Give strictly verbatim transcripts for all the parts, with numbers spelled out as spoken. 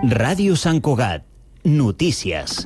Ràdio Sant Cugat. Notícies.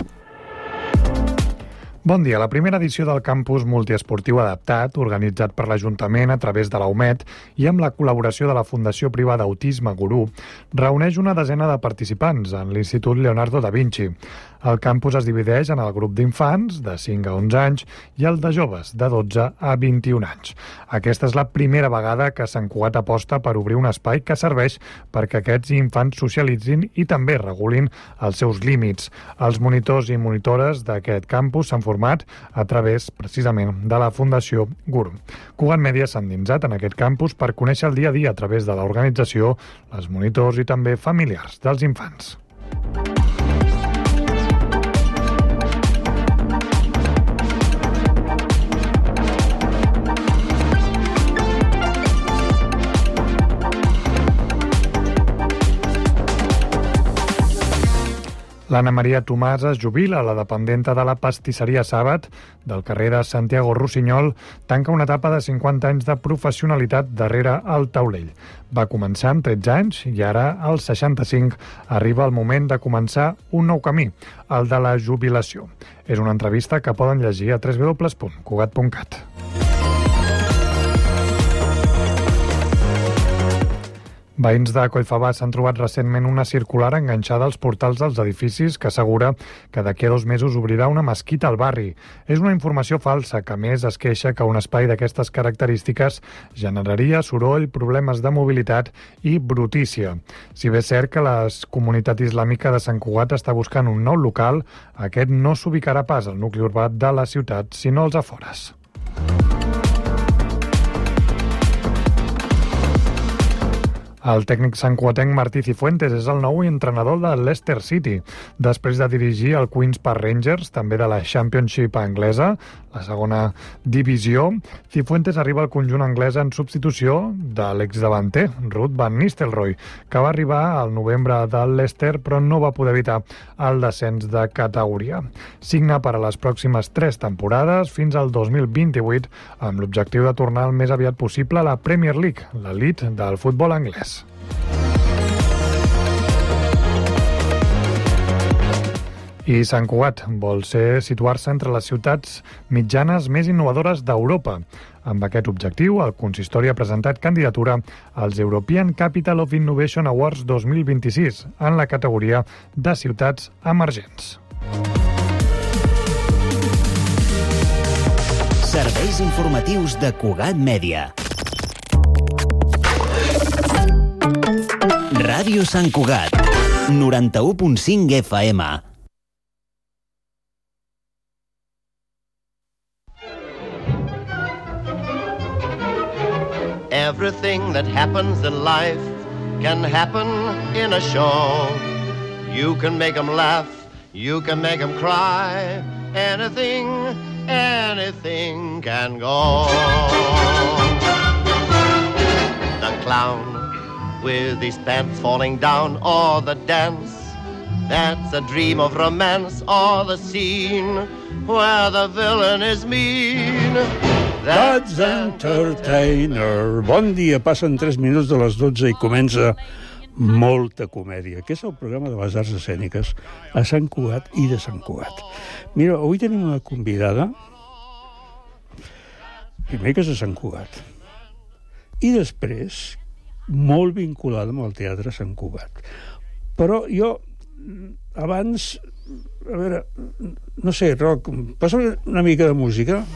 Bon dia. La primera edició del campus multiesportiu adaptat, organitzat per l'Ajuntament a través de la U M E D i amb la col·laboració de la Fundació Privada Autisme Gurú, reuneix una desena de participants en l'Institut Leonardo da Vinci. El campus es divideix en el grup d'infants, de cinc a onze anys, i el de joves, de dotze a vint-i-un anys. Aquesta és la primera vegada que Sant Cugat aposta per obrir un espai que serveix perquè aquests infants socialitzin i també regulin els seus límits. Els monitors i monitores d'aquest campus s'han format a través, precisament, de la Fundació Gurú. Cugat Mèdia s'ha endinsat en aquest campus per conèixer el dia a dia a través de l'organització, els monitors i també familiars dels infants. L'Anna Maria Tomàs es jubila, la dependenta de la pastisseria Sàbat del carrer de Santiago Rossinyol, tanca una etapa de cinquanta anys de professionalitat darrere el taulell. Va començar amb tretze anys i ara, als seixanta-cinc, arriba el moment de començar un nou camí, el de la jubilació. És una entrevista que poden llegir a w w w punt cugat punt cat. Veïns de Collfabàs s'han trobat recentment una circular enganxada als portals dels edificis que assegura que d'aquí a dos mesos obrirà una mesquita al barri. És una informació falsa que, a més, es queixa que un espai d'aquestes característiques generaria soroll, problemes de mobilitat i brutícia. Si bé és cert que la comunitat islàmica de Sant Cugat està buscant un nou local, aquest no s'ubicarà pas al nucli urbà de la ciutat, sinó als afores. El tècnic santcugatenc Martí Cifuentes és el nou entrenador del Leicester City. Després de dirigir el Queens Park Rangers, també de la Championship anglesa, la segona divisió, Cifuentes arriba al conjunt anglès en substitució de l'exdavanter, Ruud van Nistelrooy, que va arribar al novembre del Leicester però no va poder evitar el descens de categoria. Signa per a les pròximes tres temporades fins al dos mil vint-i-vuit amb l'objectiu de tornar el més aviat possible a la Premier League, l'elit del futbol anglès. I Sant Cugat vol ser situar-se entre les ciutats mitjanes més innovadores d'Europa. Amb aquest objectiu, el consistori ha presentat candidatura als European Capital of Innovation Awards dos mil vint-i-sis en la categoria de ciutats emergents. Serveis informatius de Cugat Mèdia. Ràdio Sant Cugat, noranta-u punt cinc F M. Everything that happens in life can happen in a show. You can make them laugh, you can make them cry. Anything, anything can go. The clown with his pants falling down, or the dance that's a dream of romance, or the scene where the villain is mean. That's Entertainer. Bon dia, passen tres minuts de les dotze i comença Molta Comèdia, que és el programa de les arts escèniques a Sant Cugat i de Sant Cugat. Mira, avui tenim una convidada, primer que és de Sant Cugat, i després molt vinculada amb el teatre Sant Cugat. Però jo, abans, a veure, no sé, Roc, posa una mica de música?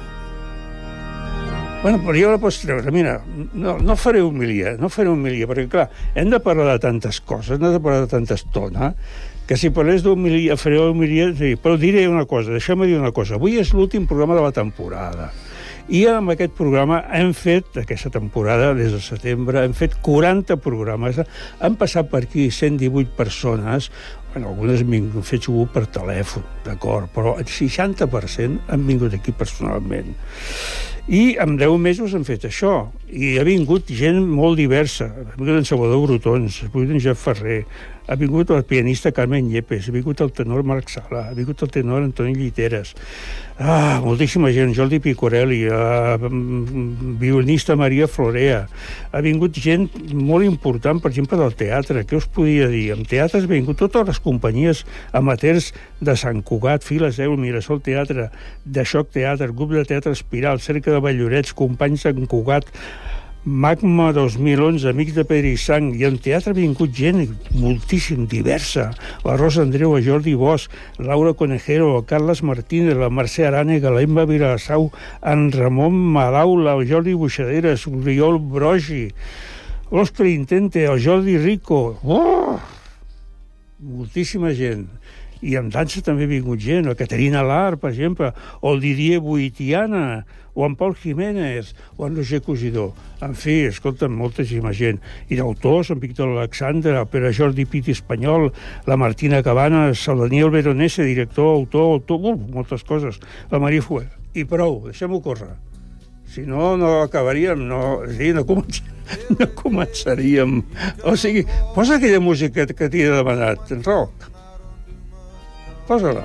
Bueno, però jo la pots treure. Mira, no, no faré humilia, no faré humilia, perquè, clar, hem de parlar de tantes coses, hem de parlar de tanta estona, que si parlés d'humilia, faré humilia, però diré una cosa, deixeu-me dir una cosa. Avui és l'últim programa de la temporada. I amb aquest programa hem fet, aquesta temporada, des de setembre, hem fet quaranta programes, han passat per aquí cent divuit persones, bueno, algunes m'han fet segur per telèfon, d'acord, però el seixanta per cent han vingut aquí personalment. I en deu mesos hem fet això. I ha vingut gent molt diversa. Ha vingut en Salvador Brotons, ha vingut en Jeff Ferrer, ha vingut el pianista Carmen Yepes, ha vingut el tenor Marc Sala, ha vingut el tenor Antoni Lliteres, ah, moltíssima gent, Jordi Picorelli, uh, violinista Maria Florea, ha vingut gent molt important, per exemple, del teatre. Què us podia dir? En teatre ha vingut totes les companyies amateurs de Sant Cugat, Files Euro, Mirasol Teatre, de Xoc Teatre, Grup de Teatre Espiral, Cerca de Vallorets, Companys Sant Cugat, Magma dos mil onze, Amics de Pedra i Sang, i en teatre ha vingut gent moltíssim, diversa. La Rosa Andreu, el Jordi Bosch, Laura Conejero, el Carles Martínez, la Mercè Arànega, l'Emma Vilassau, en Ramon Madaula, el Jordi Buixaderes, l'Oriol Brogi, l'Òscar Intente, el Jordi Rico. Oh! Moltíssima gent. I en dansa també ha vingut gent, la Caterina Lar, per exemple, o el Didier Boitiana, o en Pol Jiménez, o en Roger Cosidor. En fi, escolta'm, moltíssima gent. I d'autors, en Víctor Alexandre, el Pere Jordi Piti Espanyol, la Martina Cabanes, el Daniel Veronese, director, autor, autor, uh, moltes coses. La Maria Fuer. I prou, deixem-ho córrer. Si no, no acabaríem, no, és dir, no, començ... no començaríem. O sigui, posa aquella música que t'hi he demanat, en rock. Posa-la.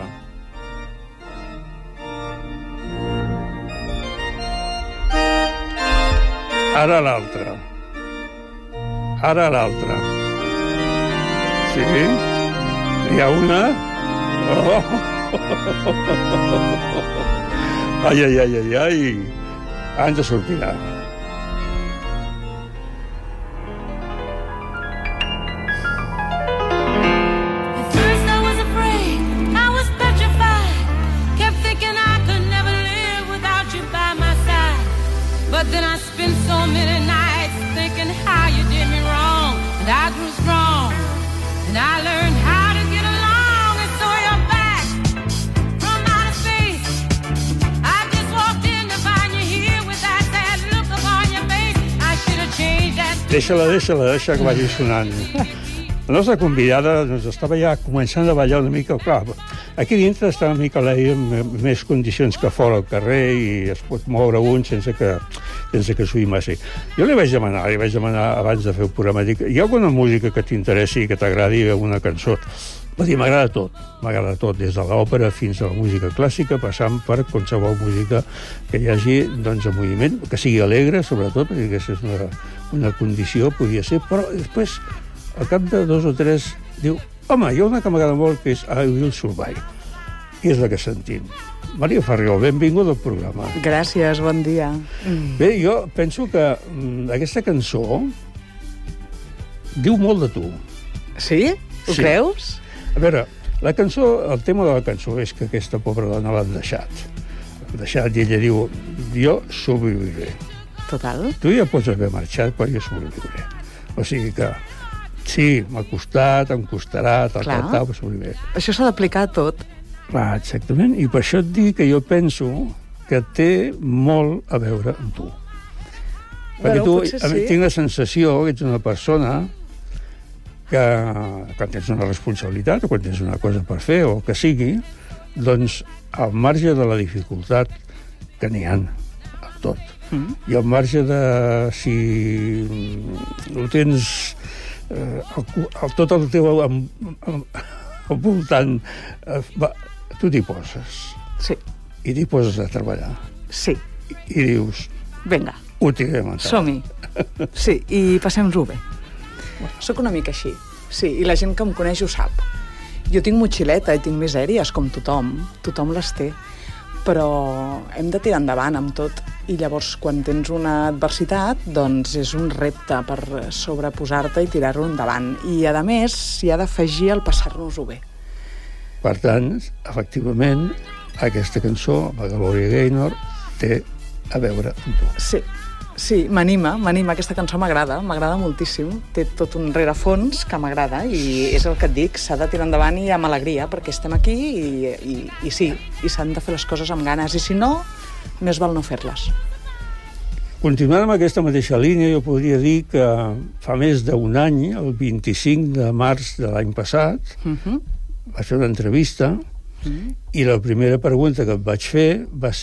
Ara l'altra. Ara l'altra. Sí? Hi ha una? Oh. Ai, ai, ai, ai, ai. Ens sortirà. But then I spent so many nights thinking how you did me wrong, and I grew strong, and I learned how to get along, and so you're back from outer space. I just walked in to find you here with that sad look upon your face. I should have changed that. Deixa-la, deixa-la, deixa que vagi sonant. La nostra convidada doncs, estava ja començant a ballar una mica. Clar, aquí dintre està una mica l'aire amb més condicions que fora al carrer i es pot moure un sense que, sense que suï massa. Jo li vaig demanar, li vaig demanar abans de fer el programa, dic, hi ha alguna música que t'interessi i que t'agradi, alguna cançó? Va dir, m'agrada tot, m'agrada tot, des de l'òpera fins a la música clàssica, passant per qualsevol música que hi hagi doncs, en moviment, que sigui alegre, sobretot, perquè aquesta és una, una condició, podria ser, però després, al cap de dos o tres, diu, home, hi ha una que m'agrada molt, que és I Will Survive, i és la que sentim. Maria Farriol, benvinguda al programa. Gràcies, bon dia. Bé, jo penso que mm, aquesta cançó diu molt de tu. Sí? Ho Sí. creus? A veure, la cançó, el tema de la cançó és que aquesta pobra dona l'han deixat. L'han deixat i ella diu, jo sobreviuré. Total. Tu ja pots haver marxat, però jo sobreviuré. O sigui que, sí, m'ha costat, em costarà, tal, Clar. tal, tal, però sobreviuré. Això s'ha d'aplicar a tot. Clar, exactament. I per això et dic que jo penso que té molt a veure amb tu. Perquè Bueno, tu, potser a mi, sí. tinc la sensació que ets una persona que, quan tens una responsabilitat o quan tens una cosa per fer o que sigui, doncs, al marge de la dificultat que n'hi ha, a tot, mm. i al marge de si ho tens eh, el, el, tot el teu al, al, al voltant, eh, va, tu t'hi poses Sí, i t'hi poses a treballar sí. i, i dius, Vinga, ho tirem endavant. som-hi. Sí, i passem-nos-ho bé. Soc una mica així. Sí, i la gent que em coneix ho sap. Jo tinc motxileta i tinc misèries, com tothom. Tothom les té. Però hem de tirar endavant amb tot. I llavors, quan tens una adversitat, doncs és un repte per sobreposar-te i tirar-ho endavant. I, a més, s'hi ha d'afegir el passar-nos-ho bé. Per tant, efectivament, aquesta cançó, la Gloria Gaynor, té a veure amb tu. Sí, sí, m'anima, m'anima. Aquesta cançó m'agrada, m'agrada moltíssim. Té tot un rerefons que m'agrada i és el que et dic, s'ha de tirar endavant i amb alegria, perquè estem aquí i, i, i sí, i s'han de fer les coses amb ganes. I si no, més val no fer-les. Continuant amb aquesta mateixa línia, jo podria dir que fa més d'un any, el vint-i-cinc de març de l'any passat, Uh-huh. vaig fer una entrevista Uh-huh. i la primera pregunta que et vaig fer va ser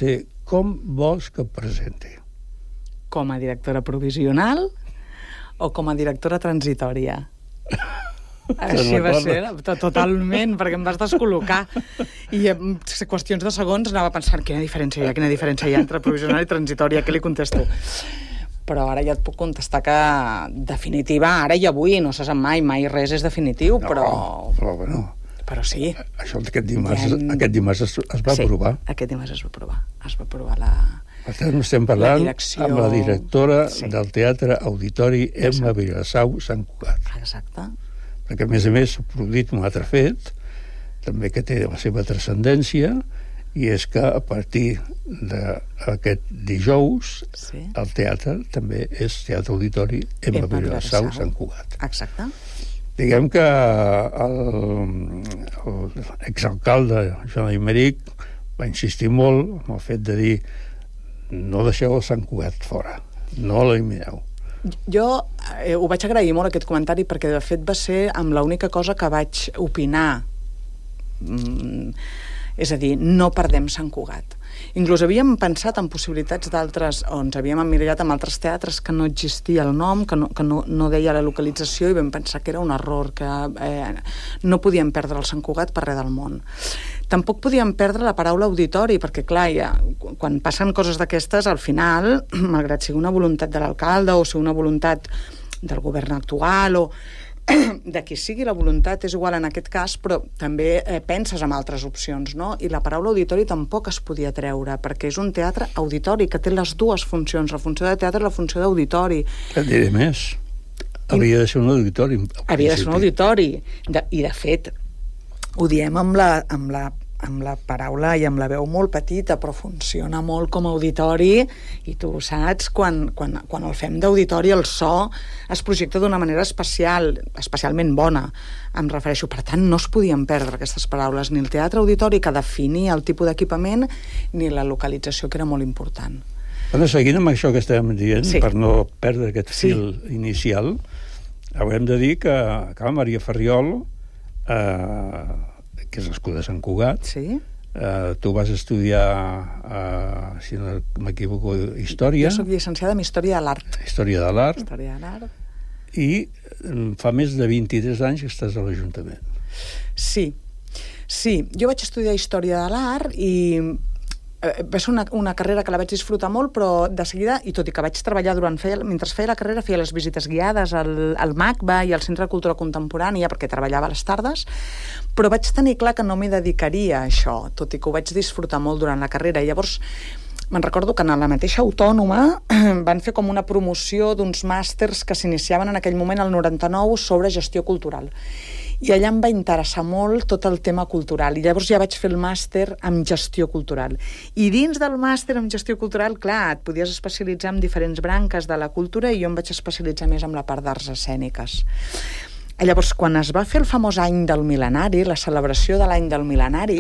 com vols que et presenti? Com a directora provisional o com a directora transitòria? Així va ser, totalment, perquè em vas descol·locar. I en qüestions de segons anava pensant quina diferència hi ha, quina diferència hi ha entre provisional i transitòria, què li contesto? Però ara ja et puc contestar que definitiva, ara i avui, no se sap mai, mai res és definitiu, no, però... però bueno, però sí. Això aquest dimarts, ja... aquest dimarts es, es va sí, aprovar. aquest dimarts es va aprovar. Es va aprovar la... Per tant, estem parlant direcció... amb la directora sí. del Teatre Auditori Emma Vilassau Sant Cugat. Exacte. Perquè, a més a més, s'ha produït un altre fet, també que té la seva transcendència, i és que a partir d'aquest dijous sí. el teatre també és Teatre Auditori Emma Vilassau Sant Cugat. Exacte. Diguem que l'exalcalde Joan Aymeric va insistir molt en el fet de dir no deixeu el Sant Cugat fora, no l'elimineu. Jo eh, ho vaig agrair molt, aquest comentari, perquè de fet va ser amb l'única cosa que vaig opinar. Mm, és a dir, no perdem Sant Cugat. Inclús havíem pensat en possibilitats d'altres, o ens havíem emmirallat amb altres teatres que no existia el nom, que no, que no, no deia la localització, i vam pensar que era un error, que eh, no podíem perdre el Sant Cugat per res del món. Tampoc podíem perdre la paraula auditori, perquè, clar, ja, quan passen coses d'aquestes, al final, malgrat sigui una voluntat de l'alcalde o sigui una voluntat del govern actual o de qui sigui la voluntat, és igual en aquest cas, però també eh, penses en altres opcions, no? I la paraula auditori tampoc es podia treure, perquè és un teatre auditori, que té les dues funcions, la funció de teatre i la funció d'auditori. Et diré més, havia de ser un auditori. Havia de ser un auditori, de, i de fet, ho diem amb la, amb la amb la paraula i amb la veu molt petita, però funciona molt com a auditori, i tu ho saps, quan, quan, quan el fem d'auditori el so es projecta d'una manera especial, especialment bona, em refereixo. Per tant, no es podien perdre aquestes paraules, ni el teatre auditori, que definia el tipus d'equipament, ni la localització, que era molt important. Bueno, seguint amb això que estàvem dient, sí. per no perdre aquest fil sí. inicial, haurem de dir que, que Maria Ferriol, eh, que és nascuda a Sant Cugat. Sí. Uh, tu vas estudiar, uh, si no m'equivoco, Història. Jo soc llicenciada en Història de l'Art. Història de l'Art. Història de l'Art. I fa més de vint-i-tres anys que estàs a l'Ajuntament. Sí. Sí, jo vaig estudiar Història de l'Art i va ser una, una carrera que la vaig disfrutar molt, però de seguida, i tot i que vaig treballar durant, feia, mentre feia la carrera, feia les visites guiades al, al MACBA i al Centre de Cultura Contemporània, perquè treballava a les tardes, però vaig tenir clar que no m'hi dedicaria a això, tot i que ho vaig disfrutar molt durant la carrera. I llavors me'n recordo que en la mateixa Autònoma van fer com una promoció d'uns màsters que s'iniciaven en aquell moment, al noranta-nou, sobre gestió cultural. I allà em va interessar molt tot el tema cultural, i llavors ja vaig fer el màster en gestió cultural. I dins del màster en gestió cultural, clar, et podies especialitzar en diferents branques de la cultura, i jo em vaig especialitzar més en la part d'arts escèniques. Llavors, quan es va fer el famós any del mil·lenari, la celebració de l'any del mil·lenari,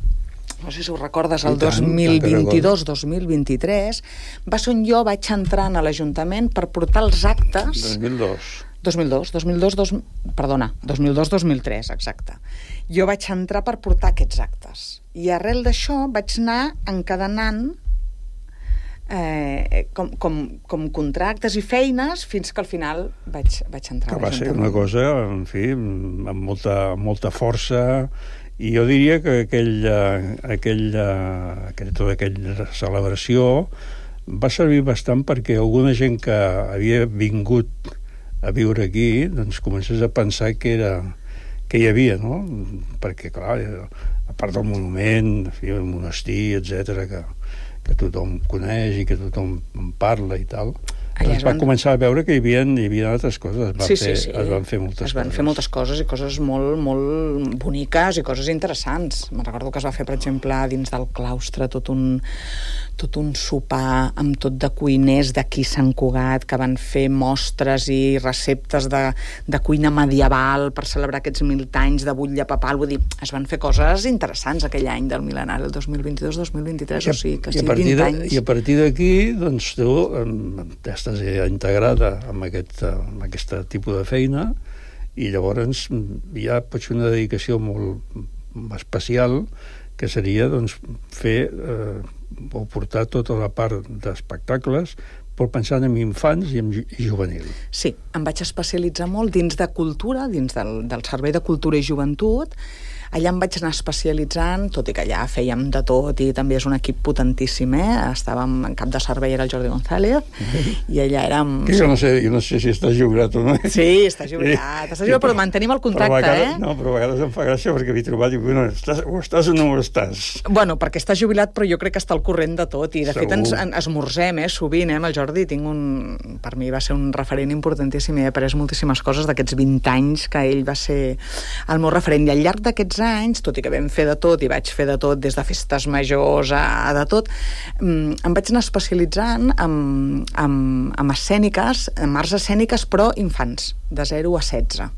no sé si ho recordes, el dos mil vint-i-dos dos mil vint-i-tres, va ser on jo vaig entrar a l'Ajuntament per portar els actes... dos mil dos. dos mil dos, dos mil dos, dos, perdona, dos mil dos dos mil tres, exacte. Jo vaig entrar per portar aquests actes. I arrel d'això vaig anar encadenant eh, com, com, com contractes i feines fins que al final vaig, vaig entrar. Que va ser una cosa, en fi, amb molta, molta força, i jo diria que aquell, aquell, aquell, tota aquella celebració va servir bastant perquè alguna gent que havia vingut a viure aquí, doncs comences a pensar que era que hi havia, no? Perquè, clar, a part del monument, el monestir, etcètera, que, que tothom coneix i que tothom en parla i tal, doncs es va van... començar a veure que hi havia, hi havia altres coses. Es van, sí, fer, sí, sí. es van fer moltes coses. Es van coses. fer moltes coses i coses molt, molt boniques i coses interessants. Me'n recordo que es va fer, per exemple, dins del claustre tot un, tot un sopar amb tot de cuiners d'aquí Sant Cugat, que van fer mostres i receptes de, de cuina medieval per celebrar aquests mil anys de butlla papal. Vull dir, es van fer coses interessants aquell any del mil·lenari, el dos mil vint-i-dos dos mil vint-i-tres, o sigui que sí, vint anys. I a partir d'aquí, doncs, tu estàs integrada amb aquest, amb aquest tipus de feina, i llavors ja pots fer una dedicació molt especial, que seria doncs, fer eh, o portar tota la part d'espectacles però pensant en infants i en ju i juvenil. Sí, em vaig especialitzar molt dins de cultura, dins del, del Servei de Cultura i Joventut. Allà em vaig anar especialitzant, tot i que allà fèiem de tot i també és un equip potentíssim, eh? Estàvem en cap de servei, era el Jordi González, i allà érem... Que jo no sé, jo no sé si estàs jubilat o no. Sí, està jubilat, està jubilat, però mantenim el contacte, però vegades, eh? No, però a vegades em fa gràcia perquè m'he trobat i dic, bueno, estàs, o estàs o no ho estàs? Bueno, perquè està jubilat, però jo crec que està al corrent de tot, i de Segur. fet ens en, esmorzem, eh, sovint, eh, amb el Jordi. Tinc un... Per mi va ser un referent importantíssim i he après moltíssimes coses d'aquests vint anys que ell va ser el meu referent. I al llarg d'aquests anys, tot i que vam fer de tot, i vaig fer de tot, des de festes majors a, a de tot, em vaig anar especialitzant en, en, en escèniques, en arts escèniques, però infants, de zero a setze.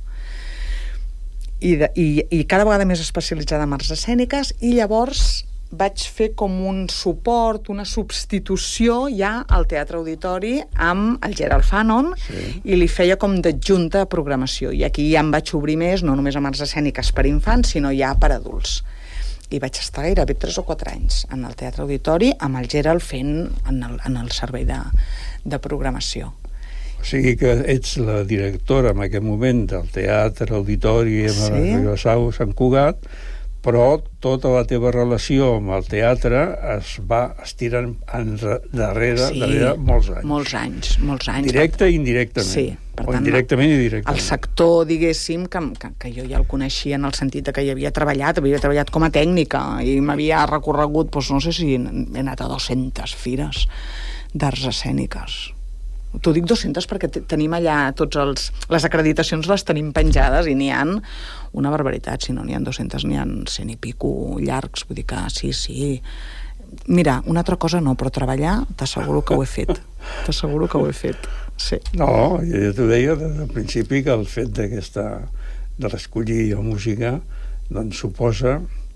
I, de, i, i cada vegada més especialitzada en arts escèniques, i llavors vaig fer com un suport, una substitució ja al Teatre Auditori amb el Gerald Fanon, sí. I li feia com d'adjunta a programació. I aquí ja em vaig obrir més, no només amb arts escèniques per infants, sinó ja per adults. I vaig estar gairebé tres o quatre anys en el Teatre Auditori amb el Gerald fent en el, en el servei de, de programació. O sigui que ets la directora en aquest moment del Teatre Auditori amb sí. El Sau Sant Cugat, però tota la teva relació amb el teatre es va estirant darrere, sí, darrere molts anys. molts anys, molts anys. Directe i indirectament. Sí, per o tant, indirectament i directament. El sector, diguéssim, que, que, que jo ja el coneixia en el sentit que hi havia treballat, havia treballat com a tècnica i m'havia recorregut, doncs no sé si he anat a dues-centes fires d'arts escèniques. T'ho dic dues-centes perquè tenim allà tots els... Les acreditacions les tenim penjades i n'hi ha una barbaritat, si no n'hi ha dues-centes, n'hi ha cent i pico llargs, vull dir que sí, sí. Mira, una altra cosa no, però treballar t'asseguro que ho he fet. T'asseguro que ho he fet, sí. No, jo t'ho deia des del principi que el fet d'aquesta... de l'escollir la música, doncs suposa...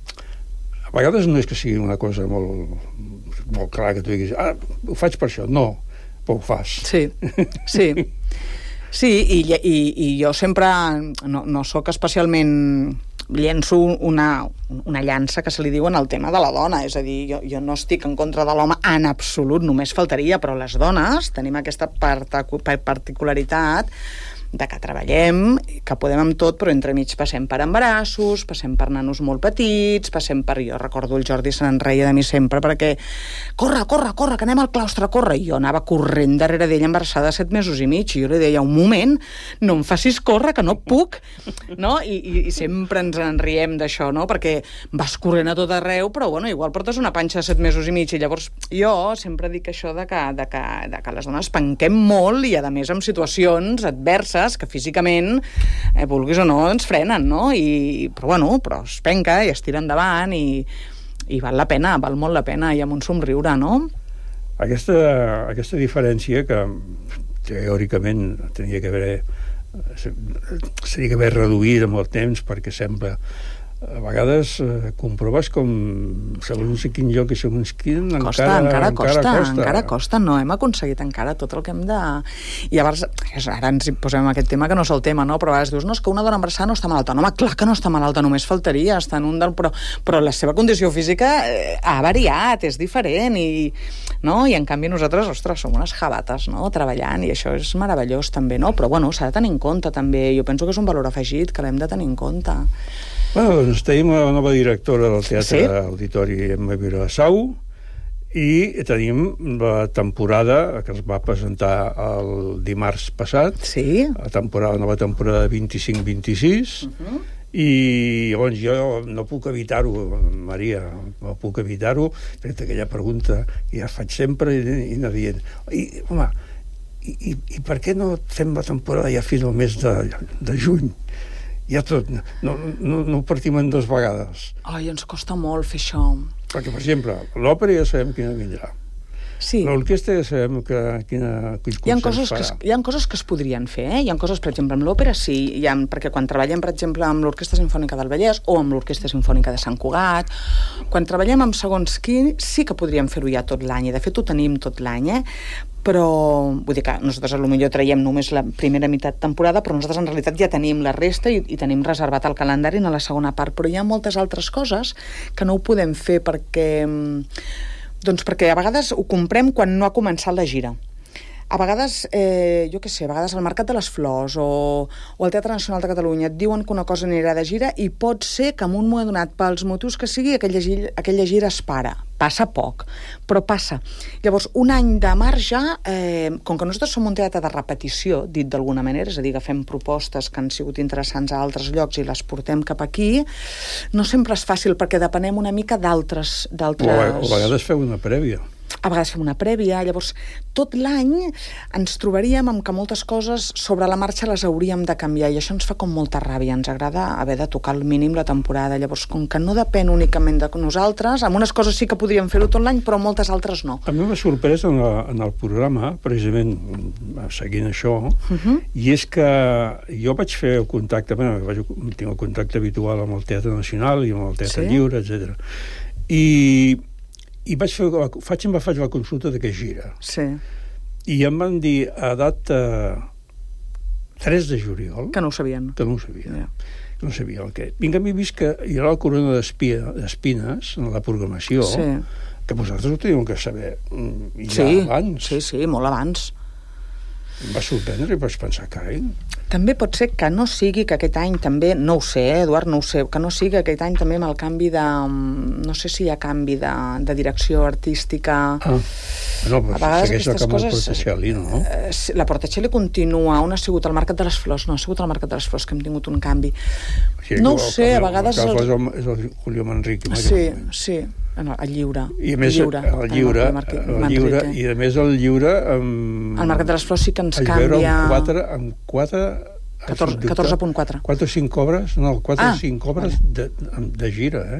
A vegades no és que sigui una cosa molt, molt clara que tu diguis, ah, ho faig per això, no. Però ho fas. Sí, sí. Sí, i, i, i jo sempre no, no sóc especialment... Llenço una, una llança que se li diu en el tema de la dona, és a dir, jo, jo no estic en contra de l'home en absolut, només faltaria, però les dones tenim aquesta particularitat de que treballem, que podem amb tot, però entremig passem per embarassos, passem per nanos molt petits, passem per... Jo recordo el Jordi se n'enreia de mi sempre perquè corre, corre, corre, que anem al claustre, corre. I jo anava corrent darrere d'ella embarassada set mesos i mig, i jo li deia, un moment, no em facis córrer, que no puc, no? I, i, i sempre ens en riem d'això, no? Perquè vas corrent a tot arreu, però, bueno, igual portes una panxa de set mesos i mig, i llavors jo sempre dic això de que, de que, de que les dones penquem molt, i a més en situacions adverses que físicament, eh, vulguis o no, ens frenen, no? I, però bueno, però es penca i es tira endavant i, i val la pena, val molt la pena, i amb un somriure, no? Aquesta, aquesta diferència que teòricament tenia que haver s'hauria que haver reduït amb el temps perquè sembla a vegades eh, comproves com segons quin lloc i segons quin costa, encara, encara, costa, encara costa encara costa, no hem aconseguit encara tot el que hem de... I llavors, ara ens posem en aquest tema que no és el tema, no? Però a vegades dius, no, és que una dona embarassada no està malalta. No, home, clar que no està malalta, només faltaria, està en un del... Però, però la seva condició física eh, ha variat, és diferent, i, no? I en canvi nosaltres, ostres, som unes jabates, no? Treballant, i això és meravellós també, no? Però bueno, s'ha de tenir en compte també, jo penso que és un valor afegit que l'hem de tenir en compte. Bueno, doncs tenim la nova directora del Teatre sí? Auditori Emma Vilassau i tenim la temporada que es va presentar el dimarts passat, sí? la temporada, la nova temporada vint-i-cinc vint-i-sis, uh-huh. I llavors jo no puc evitar-ho, Maria, no puc evitar-ho, perquè aquella pregunta que ja faig sempre i, i anar dient, i, home, i, i, i per què no fem la temporada ja fins al mes de, de juny? Ja tot, no, no, no partim en dues vegades. Ai, ens costa molt fer això. Perquè, per exemple, l'òpera ja sabem quina vindrà. Sí. L'orquestra ja sabem que, quina, quins Hi ha, concerts coses que, farà. es- hi ha coses que es podrien fer, eh? Hi ha coses, per exemple, amb l'òpera sí, hi ha, perquè quan treballem, per exemple, amb l'Orquestra Simfònica del Vallès o amb l'Orquestra Simfònica de Sant Cugat, quan treballem amb segons qui, sí que podríem fer-ho ja tot l'any, i de fet ho tenim tot l'any, eh? Però, vull dir que nosaltres potser traiem només la primera meitat temporada, però nosaltres en realitat ja tenim la resta i, i tenim reservat el calendari en la segona part, però hi ha moltes altres coses que no ho podem fer perquè... Doncs perquè a vegades ho comprem quan no ha començat la gira. A vegades, eh, jo què sé, a vegades al Mercat de les Flors o, o al Teatre Nacional de Catalunya et diuen que una cosa anirà de gira i pot ser que en un moment donat, pels motius que sigui, aquella gira, aquella gira es para. Passa poc, però passa. Llavors, un any de marge, eh, com que nosaltres som un teatre de repetició, dit d'alguna manera, és a dir, que fem propostes que han sigut interessants a altres llocs i les portem cap aquí, no sempre és fàcil perquè depenem una mica d'altres... O, a- o a vegades feu una prèvia. A vegades fem una prèvia, llavors tot l'any ens trobaríem amb que moltes coses sobre la marxa les hauríem de canviar i això ens fa com molta ràbia, ens agrada haver de tocar al mínim la temporada, llavors com que no depèn únicament de nosaltres, amb unes coses sí que podríem fer-ho tot l'any, però moltes altres no. A mi m'ha sorprès en, la, en el programa, precisament seguint això, uh-huh. i és que jo vaig fer el contacte, bueno, vaig, tinc el contacte habitual amb el Teatre Nacional i amb el Teatre Sí? Lliure, etcètera. I, i vaig fer, faig, em va fer la consulta de què gira. Sí, I em van dir a data tres de juliol, que no ho sabien. que no ho sabia. Ja. No sabia el què. Vinga, m'he vist que hi ha la corona d'espia- d'espines en la programació, Sí. que vosaltres ho teniu que saber mm, ja Sí, abans. sí, sí, molt abans. Em va sorprendre i vaig pensar, carai, També pot ser que no sigui que aquest any també, no ho sé, eh, Eduard, no ho sé, que no sigui aquest any també amb el canvi de... No sé si hi ha canvi de, de direcció artística... ah, no, però A vegades segueix el aquestes camp del coses- Portacelli, no? Eh, sí, la Portacelli continua, on ha sigut el Mercat de les Flors? No, ha sigut el Mercat de les Flors que hem tingut un canvi. Sí, no ho el- sé, el- a vegades... El, els- és el, és el Julio Manrique. en Sí, aquell moment. sí, no, el lliure. I a més, lliure, el lliure, el Marque- el lliure, Manrique. i a més el lliure... Amb, El Mercat de les Flors sí que ens vaig veure canvia... amb quatre, amb quatre catorze catorze coma quatre. quatre o cinc obres, no, quatre Ah, o cinc obres de, de gira, eh?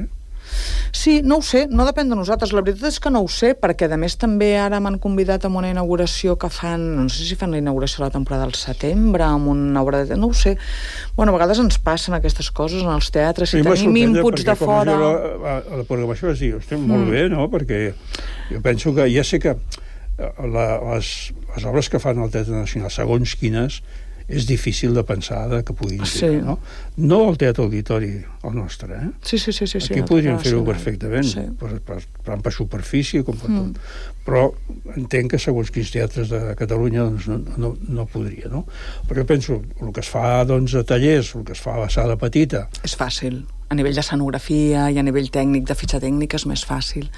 Sí, no ho sé, no depèn de nosaltres. La veritat és que no ho sé, perquè a més també ara m'han convidat a una inauguració que fan, no sé si fan la inauguració de la temporada del setembre, amb una obra de... No ho sé. Bueno, a vegades ens passen aquestes coses en els teatres, si I m'ha tenim sorprès, inputs perquè de fora... Com jo la, a la programació vaig dir, hosti, molt mm. bé, no? Perquè jo penso que ja sé que la, les, les obres que fan al Teatre Nacional, segons quines, és difícil de pensar de que puguin Sí. ser, no? No el Teatre Auditori, el nostre, eh? Sí, sí, sí, sí, sí, Aquí el podríem Teatre fer-ho Nacional. perfectament, Sí. per, per, per, per superfície, com per Mm. tot. Però entenc que segons quins teatres de Catalunya doncs, no, no, no podria, no? Però jo penso, el que es fa doncs, a tallers, el que es fa a la sala petita, És fàcil. A nivell d'escenografia i a nivell tècnic, de fitxa tècnica, és més fàcil.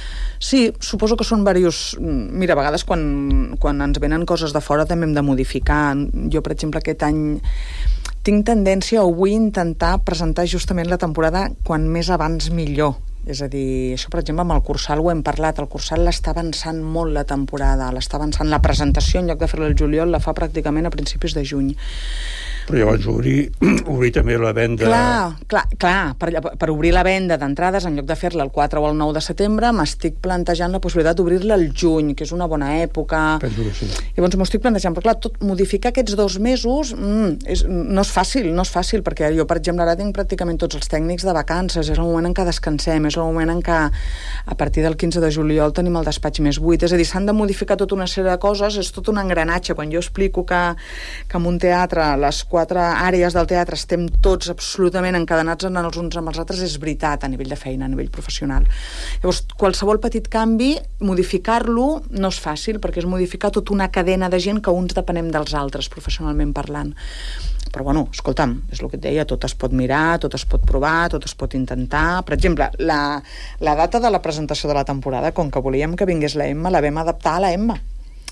Sí, suposo que són diversos... Mira, a vegades quan, quan ens venen coses de fora també hem de modificar. Jo, per exemple, aquest any tinc tendència o vull intentar presentar justament la temporada quan més abans millor. És a dir, això, per exemple, amb el Cursal ho hem parlat. El Cursal l'està avançant molt la temporada, l'està avançant la presentació, en lloc de fer-la al juliol, la fa pràcticament a principis de juny. però llavors obrir, obrir també la venda... Clar, clar, clar per, per obrir la venda d'entrades, en lloc de fer-la el quatre o el nou de setembre, m'estic plantejant la possibilitat d'obrir-la al juny, que és una bona època. Penso que sí. Llavors m'ho estic plantejant, però clar, tot, modificar aquests dos mesos mm, és, no és fàcil, no és fàcil, perquè jo, per exemple, ara tinc pràcticament tots els tècnics de vacances, és el moment en què descansem, és el moment en què a partir del quinze de juliol tenim el despatx més buit, és a dir, s'han de modificar tota una sèrie de coses, és tot un engranatge. Quan jo explico que, que en un teatre, les quatre àrees del teatre estem tots absolutament encadenats en els uns amb els altres, és veritat, a nivell de feina, a nivell professional. Llavors, qualsevol petit canvi, modificar-lo no és fàcil, perquè és modificar tota una cadena de gent que uns depenem dels altres, professionalment parlant. Però, bueno, escolta'm, és el que et deia, tot es pot mirar, tot es pot provar, tot es pot intentar. Per exemple, la, la data de la presentació de la temporada, com que volíem que vingués la Emma, la vam adaptar a la Emma.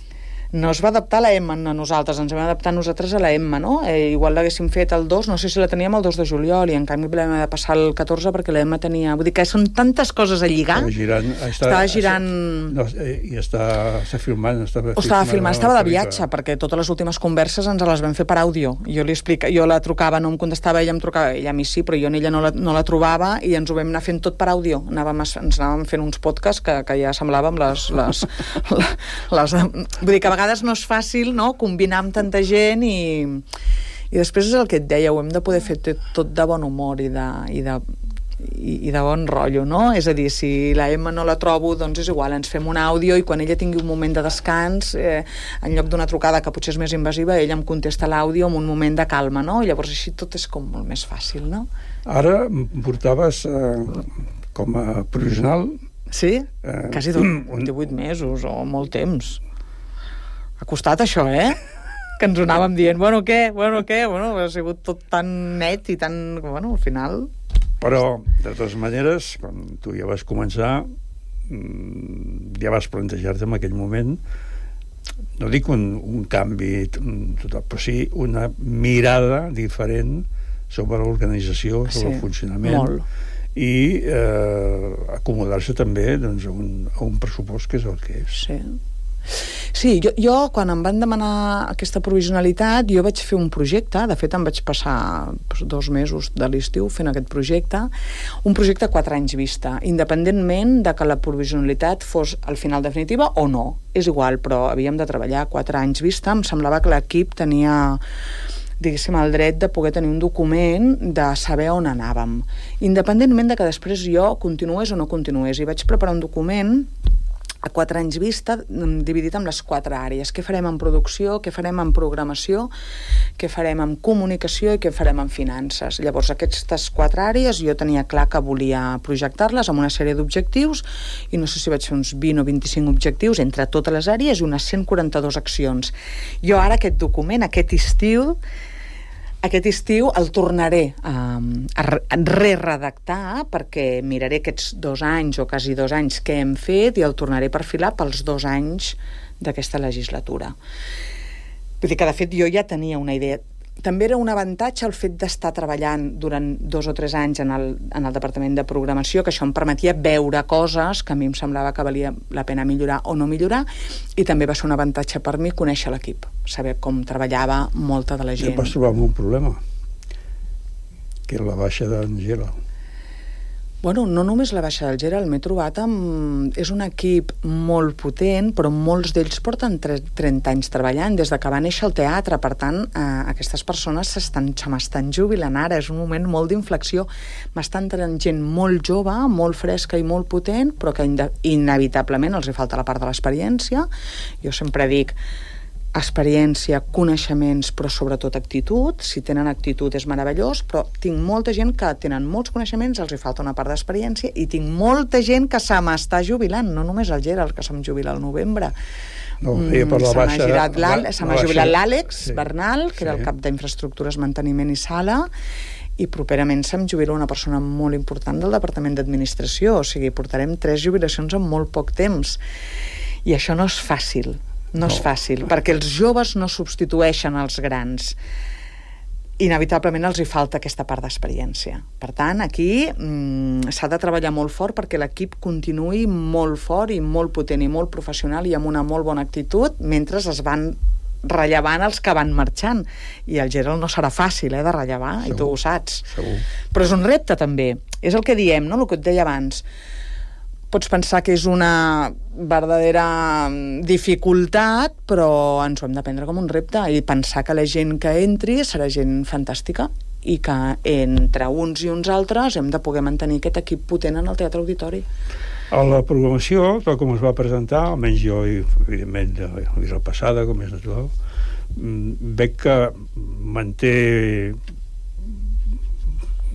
no es va adaptar la Emma a nosaltres, ens vam adaptar nosaltres a la Emma, no? Eh, igual l'haguéssim fet el dos, no sé si la teníem el dos de juliol, i en canvi l'hem de passar el catorze perquè la Emma tenia... Vull dir que són tantes coses a lligar. Estava girant... Està, estava girant... No, I està, està filmant... Estava o estava filmant, estava de viatge, perquè totes les últimes converses ens les vam fer per àudio. Jo li explica, jo la trucava, no em contestava, ella em trucava, ella a mi sí, però jo en ella no la, no la trobava, i ens ho vam anar fent tot per àudio. Anàvem, ens anàvem fent uns podcasts que, que ja semblàvem les... les, les, les vull dir que a vegades no és fàcil, no?, combinar amb tanta gent, i, i després és el que et deia, ho hem de poder fer tot de bon humor i de, i de, i, i de bon rotllo, no? És a dir, si la Emma no la trobo, doncs és igual, ens fem un àudio i quan ella tingui un moment de descans, eh, en lloc d'una trucada que potser és més invasiva, ella em contesta l'àudio en un moment de calma, no? I llavors així tot és com molt més fàcil, no? Ara portaves eh, com a professional... Sí? Eh, quasi divuit mesos o molt temps. Ha costat això, eh? Que ens ho anàvem dient, bueno, què? Bueno, què? Bueno, ha sigut tot tan net i tan... Bueno, al final... Però, de totes maneres, quan tu ja vas començar, ja vas plantejar-te en aquell moment, no dic un, un canvi total, però sí una mirada diferent sobre l'organització, sobre sí, el funcionament. Molt. I eh, acomodar-se també doncs, a, un, a un pressupost que és el que és. Sí. Sí, jo, jo quan em van demanar aquesta provisionalitat, jo vaig fer un projecte, de fet em vaig passar dos mesos de l'estiu fent aquest projecte, un projecte a quatre anys vista, independentment de que la provisionalitat fos al final definitiva o no, és igual, però havíem de treballar a quatre anys vista, em semblava que l'equip tenia... diguéssim, el dret de poder tenir un document de saber on anàvem, independentment de que després jo continués o no continués, i vaig preparar un document a quatre anys vista, dividit en les quatre àrees. Què farem en producció, què farem en programació, què farem en comunicació i què farem en finances. Llavors, aquestes quatre àrees jo tenia clar que volia projectar-les amb una sèrie d'objectius, i no sé si vaig fer uns vint o vint-i-cinc objectius entre totes les àrees i unes cent quaranta-dues accions. Jo ara aquest document, aquest estiu, Aquest estiu el tornaré a, a re-redactar, perquè miraré aquests dos anys o quasi dos anys que hem fet i el tornaré a perfilar pels dos anys d'aquesta legislatura. Vull dir que, de fet, jo ja tenia una idea. També era un avantatge el fet d'estar treballant durant dos o tres anys en el, en el Departament de Programació, que això em permetia veure coses que a mi em semblava que valia la pena millorar o no millorar, i també va ser un avantatge per mi conèixer l'equip, saber com treballava molta de la gent. Ja vas trobar un problema, que era la baixa d'en Gerald. Bueno, no només la baixa del Gerald, m'he trobat amb... És un equip molt potent, però molts d'ells porten trenta anys treballant, des de que va néixer el teatre. Per tant, eh, aquestes persones s'estan, se m'estan jubilant ara. És un moment molt d'inflexió. M'estan tenint gent molt jove, molt fresca i molt potent, però que inevitablement els hi falta la part de l'experiència. Jo sempre dic... experiència, coneixements, però sobretot actitud. Si tenen actitud és meravellós, però tinc molta gent que tenen molts coneixements, els hi falta una part d'experiència, i tinc molta gent que se m'està jubilant, no només el Gerald, que se'm jubila al novembre. No, mm, per la se baixa, m'ha se m'ha jubilat l'Àlex sí, Bernal, que sí, era el cap d'infraestructures, manteniment i sala, i properament se'm jubila una persona molt important del Departament d'Administració, o sigui, portarem tres jubilacions en molt poc temps. I això no és fàcil. No, no és fàcil, perquè els joves no substitueixen els grans. Inevitablement els hi falta aquesta part d'experiència. Per tant, aquí mmm, s'ha de treballar molt fort perquè l'equip continuï molt fort i molt potent i molt professional i amb una molt bona actitud, mentre es van rellevant els que van marxant. I el Gerald no serà fàcil, eh, de rellevar, segur, i tu ho saps. Segur. Però és un repte, també. És el que diem, no?, el que et deia abans. Pots pensar que és una verdadera dificultat, però ens ho hem de prendre com un repte i pensar que la gent que entri serà gent fantàstica i que entre uns i uns altres hem de poder mantenir aquest equip potent en el Teatre Auditori. A la programació, tal com es va presentar, almenys jo, i evidentment, la passada, com és natural, veig que manté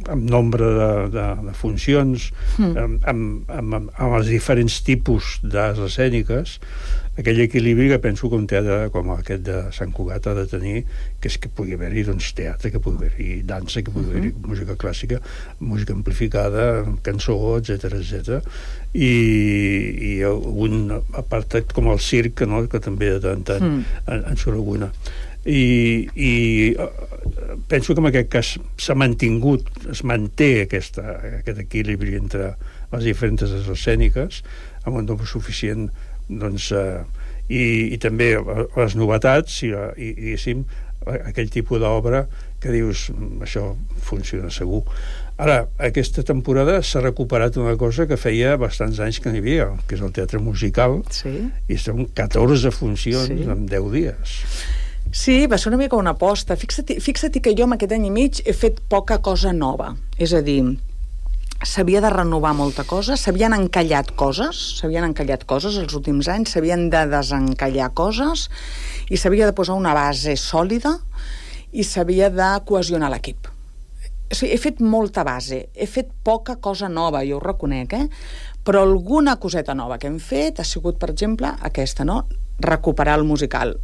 amb nombre de, de, de funcions, mm. amb, amb, amb, amb els diferents tipus d'arts escèniques, aquell equilibri que penso que un teatre com aquest de Sant Cugat ha de tenir, que és que pugui haver-hi doncs, teatre, que pugui haver-hi dansa, que pugui haver-hi uh-huh. música clàssica, música amplificada, cançó, etcètera, etcètera. I, i un apartat com el circ, no?, que també de tant en tant mm. en, en surt alguna. I, i penso que en aquest cas s'ha mantingut, es manté aquesta, aquest equilibri entre les diferents arts escèniques amb un nombre suficient, doncs, eh, i, i també les novetats i, i, diguéssim, aquell tipus d'obra que dius, això funciona segur. Ara, aquesta temporada s'ha recuperat una cosa que feia bastants anys que n'hi havia, que és el teatre musical, sí. I són catorze funcions sí. en deu dies. Sí, va ser una mica una aposta. Fixa't, fixa't que jo en aquest any i mig he fet poca cosa nova. És a dir, s'havia de renovar molta cosa, s'havien encallat coses, s'havien encallat coses els últims anys, s'havien de desencallar coses i s'havia de posar una base sòlida i s'havia de cohesionar l'equip. O sigui, he fet molta base, he fet poca cosa nova, jo ho reconec, eh? Però alguna coseta nova que hem fet ha sigut, per exemple, aquesta, no? Recuperar el musical.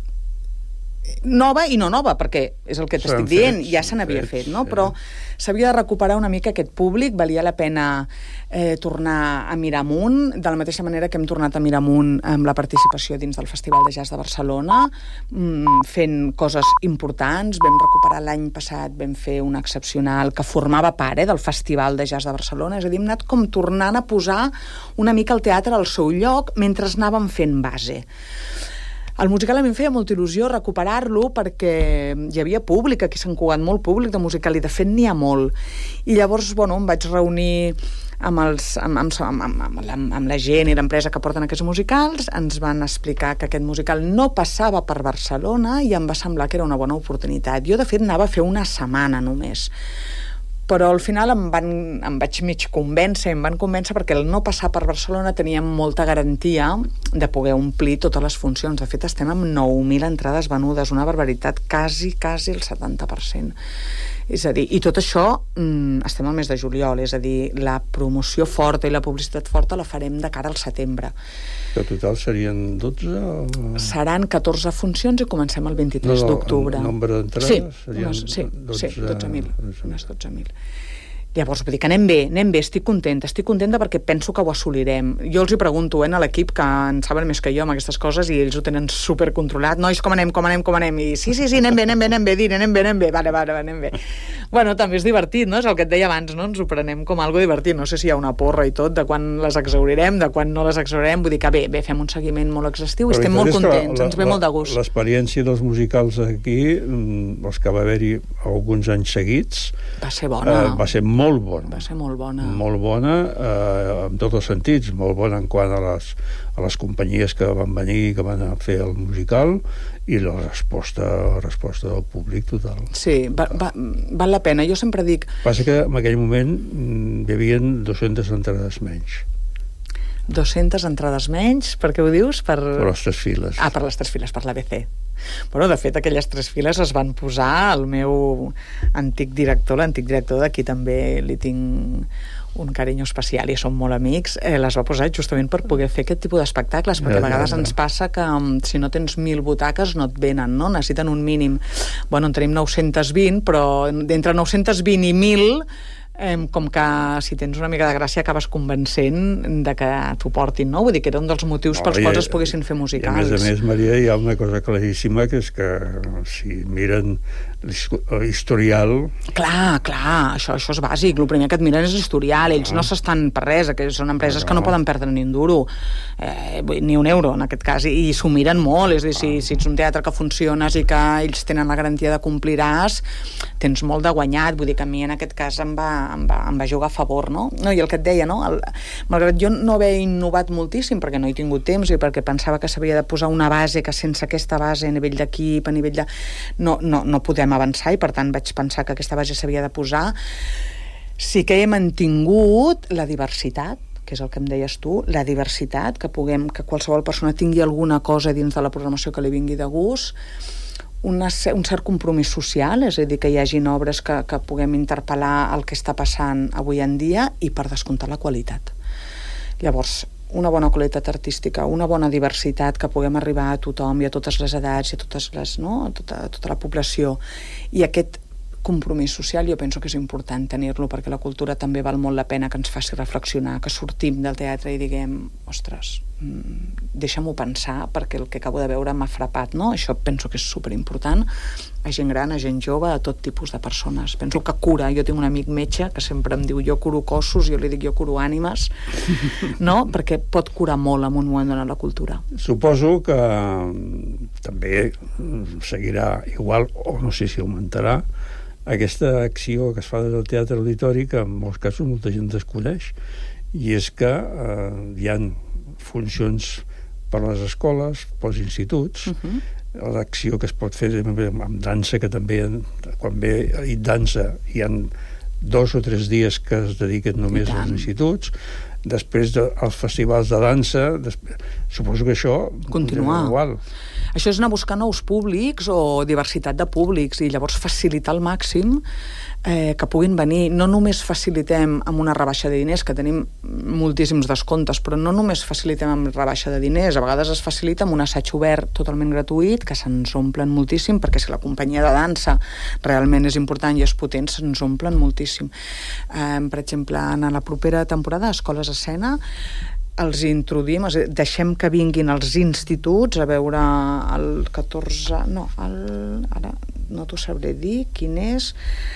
Nova i no nova, perquè és el que t'estic dient, ja se n'havia fet, no? Però s'havia de recuperar una mica aquest públic, valia la pena eh, tornar a mirar amunt, de la mateixa manera que hem tornat a mirar amunt amb la participació dins del Festival de Jazz de Barcelona, mmm, fent coses importants. Vam recuperar l'any passat, vam fer un excepcional que formava part eh, del Festival de Jazz de Barcelona, és a dir, hem anat com tornant a posar una mica el teatre al seu lloc mentre anàvem fent base. El musical a mi em feia molta il·lusió recuperar-lo perquè hi havia públic, aquí s'ha encugat molt públic de musical i de fet n'hi ha molt. I llavors, bueno, em vaig reunir amb, els, amb, amb, amb, amb, amb, amb la gent i l'empresa que porten aquests musicals, ens van explicar que aquest musical no passava per Barcelona i em va semblar que era una bona oportunitat. Jo, de fet, anava a fer una setmana només. Però al final em, van, em vaig mig convèncer, em van convèncer perquè el no passar per Barcelona teníem molta garantia de poder omplir totes les funcions. De fet, estem amb nou mil entrades venudes, una barbaritat, quasi, quasi el setanta per cent. És a dir, i tot això mmm, estem al mes de juliol, és a dir, la promoció forta i la publicitat forta la farem de cara al setembre. Que total serien dotze? O... Seran catorze funcions i comencem el vint-i-tres no, d'octubre. El nombre d'entrades sí, serien unes, sí, dotze, sí, dotze mil. Unes dotze mil. Llavors, vull dir que anem bé, anem bé, estic contenta, estic contenta perquè penso que ho assolirem. Jo els hi pregunto eh, a l'equip, que en saben més que jo amb aquestes coses, i ells ho tenen supercontrolat. Nois, com anem, com anem, com anem? I sí, sí, sí, anem bé, anem bé, anem bé, dir, anem bé, anem bé, vale, vale, anem bé. Bueno, també és divertit, no? És el que et deia abans, no? Ens ho prenem com algo divertit. No sé si hi ha una porra i tot, de quan les exhaurirem, de quan no les exhaurirem. Vull dir que bé, bé, fem un seguiment molt exhaustiu i estem molt contents, la, ens ve la, molt de gust. L'experiència dels musicals aquí, els que va haver-hi alguns anys seguits, va ser bona. Eh, va ser molt bona. Va ser molt bona. Molt bona, eh, en tots els sentits. Molt bona en quant a les, a les companyies que van venir, que van fer el musical, i la resposta, la resposta del públic total. Sí, va, va, val la pena. Jo sempre dic... Passa que en aquell moment hi havia dues-centes entrades menys. dues-centes entrades menys? Per què ho dius? Per... per les tres files. Ah, per les tres files, per l'A B C. Bueno, de fet, aquelles tres files es van posar al meu antic director, l'antic director d'aquí també li tinc un carinyo especial i som molt amics, eh, les va posar justament per poder fer aquest tipus d'espectacles, perquè a vegades ens passa que um, si no tens mil butaques no et venen, no? Necessiten un mínim. Bueno, en tenim nou-centes vint, però d'entre nou-centes vint i mil Eh, com que si tens una mica de gràcia acabes convencent de que t'ho portin, no? Vull dir que era un dels motius no, pels quals es poguessin fer musicals. I a més a més, Maria, hi ha una cosa claríssima, que és que si miren l'historial... Clar, clar, això, això és bàsic. El primer que et miren és l'historial. Ells ah. no s'estan per res, que són empreses ah. que no poden perdre ni un duro, eh, ni un euro, en aquest cas, i, i s'ho miren molt. És a dir, si, si ets un teatre que funciones i que ells tenen la garantia de compliràs, tens molt de guanyat. Vull dir que a mi en aquest cas em va, em va, em va jugar a favor, no? no I el que et deia, no? El, malgrat jo no haver innovat moltíssim, perquè no he tingut temps i perquè pensava que s'havia de posar una base que sense aquesta base a nivell d'equip, a nivell de... No, no, no podem avançar, i per tant vaig pensar que aquesta base s'havia de posar. Sí que he mantingut la diversitat, que és el que em deies tu, la diversitat, que puguem, que qualsevol persona tingui alguna cosa dins de la programació que li vingui de gust, una, un cert compromís social, és a dir, que hi hagin obres que, que puguem interpel·lar el que està passant avui en dia i, per descomptar, la qualitat. Llavors, una bona qualitat artística, una bona diversitat, que puguem arribar a tothom i a totes les edats i a totes les, no? a, tota, a tota la població. I aquest compromís social jo penso que és important tenir-lo, perquè la cultura també val molt la pena que ens faci reflexionar, que sortim del teatre i diguem, ostres, deixa-m'ho pensar perquè el que acabo de veure m'ha frapat, no? Això penso que és superimportant, a gent gran, a gent jove, a tot tipus de persones. Penso que cura, jo tinc un amic metge que sempre em diu jo curo cossos, jo li dic jo curo ànimes, no? Perquè pot curar molt en un moment donat la cultura. Suposo que també seguirà igual, o no sé si augmentarà, aquesta acció que es fa des del Teatre Auditori, que en molts casos molta gent desconeix, i és que eh, hi ha funcions per les escoles, pels instituts, uh-huh. l'acció que es pot fer amb dansa, que també quan ve i dansa hi ha dos o tres dies que es dediquen només als instituts, després dels festivals de dansa, després, suposo que això continuar igual. Això és anar a buscar nous públics o diversitat de públics i llavors facilitar al màxim eh, que puguin venir. No només facilitem amb una rebaixa de diners, que tenim moltíssims descomptes, però no només facilitem amb rebaixa de diners, a vegades es facilita amb un assaig obert totalment gratuït, que se'ns omplen moltíssim, perquè si la companyia de dansa realment és important i és potent, se'ns omplen moltíssim. Eh, per exemple, en la propera temporada Escoles Escena els introduïm, deixem que vinguin als instituts a veure el catorze... No, el, ara no t'ho sabré dir, quin és...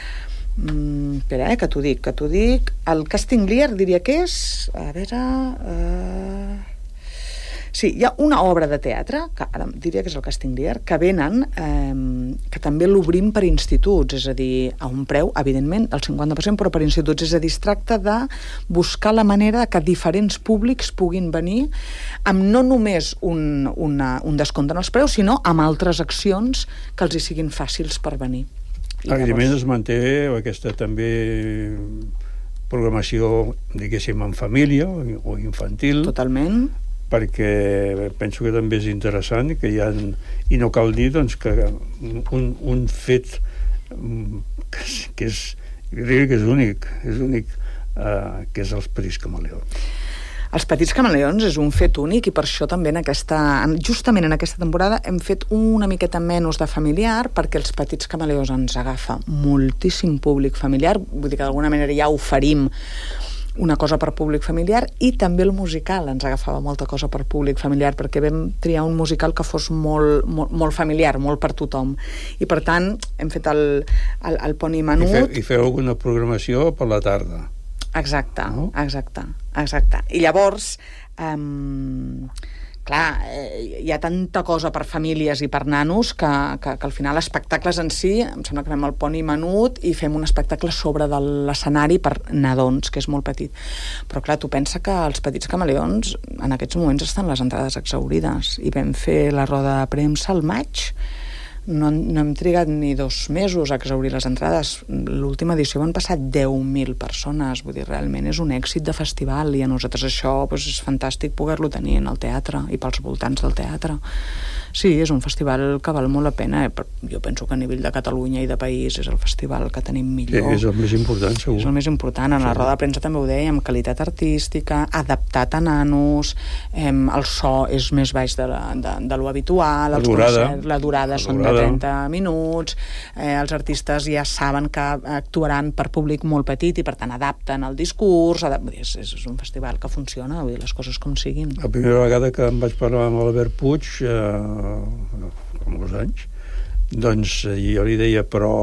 Mm, espera, eh, que t'ho dic, que t'ho dic. El Castiglier diria que és... A veure... Eh... Sí, hi ha una obra de teatre, que ara diria que és el Castiglier, que venen, eh, que també l'obrim per instituts, és a dir, a un preu, evidentment, el cinquanta per cent, però per instituts. És a dir, es tracta de buscar la manera que diferents públics puguin venir amb no només un, una, un descompte en els preus, sinó amb altres accions que els hi siguin fàcils per venir. I evidentment llavors... es manté aquesta també programació, diguéssim, en família o infantil. Totalment. Perquè penso que també és interessant que hi ha, i no cal dir doncs, que un, un fet que, que és, jo diria que és únic, és únic, eh, que és els Petits Camaleons. Els Petits Camaleons és un fet únic i per això també en aquesta, justament en aquesta temporada hem fet una miqueta menys de familiar, perquè els Petits Camaleons ens agafa moltíssim públic familiar, vull dir que d'alguna manera ja oferim una cosa per públic familiar, i també el musical ens agafava molta cosa per públic familiar, perquè vam triar un musical que fos molt, molt, molt familiar, molt per tothom, i per tant hem fet el, el, el Poni Menut. I, fe, I feu alguna programació per la tarda. Exacte, no? exacte, exacte. I llavors um, clar, eh, hi ha tanta cosa per famílies i per nanos que, que, que al final espectacles en si, em sembla que fem el Poni Menut i fem un espectacle sobre de l'escenari per nadons, que és molt petit. Però clar, tu pensa que els Petits Camaleons en aquests moments estan les entrades exhaurides, i vam fer la roda de premsa al maig. No, no hem trigat ni dos mesos a exhaurir les entrades. L'última edició van passar deu mil persones, vull dir, realment és un èxit de festival, i a nosaltres això doncs, és fantàstic poder-lo tenir en el teatre i pels voltants del teatre. Sí, és un festival que val molt la pena. Jo penso que a nivell de Catalunya i de país és el festival que tenim millor. És el més important, segur. És el més important. En la roda de premsa també ho dèiem, qualitat artística, adaptat a nanos, eh, el so és més baix de, la, de, de lo habitual, la els durada, concerts, la durada la són durada. de trenta minuts, eh, els artistes ja saben que actuaran per públic molt petit i per tant adapten el discurs, adap... és, és un festival que funciona, vull dir, les coses com siguin. La primera vegada que em vaig parlar amb l'Albert Puig, eh, fa molts anys, doncs jo li deia, però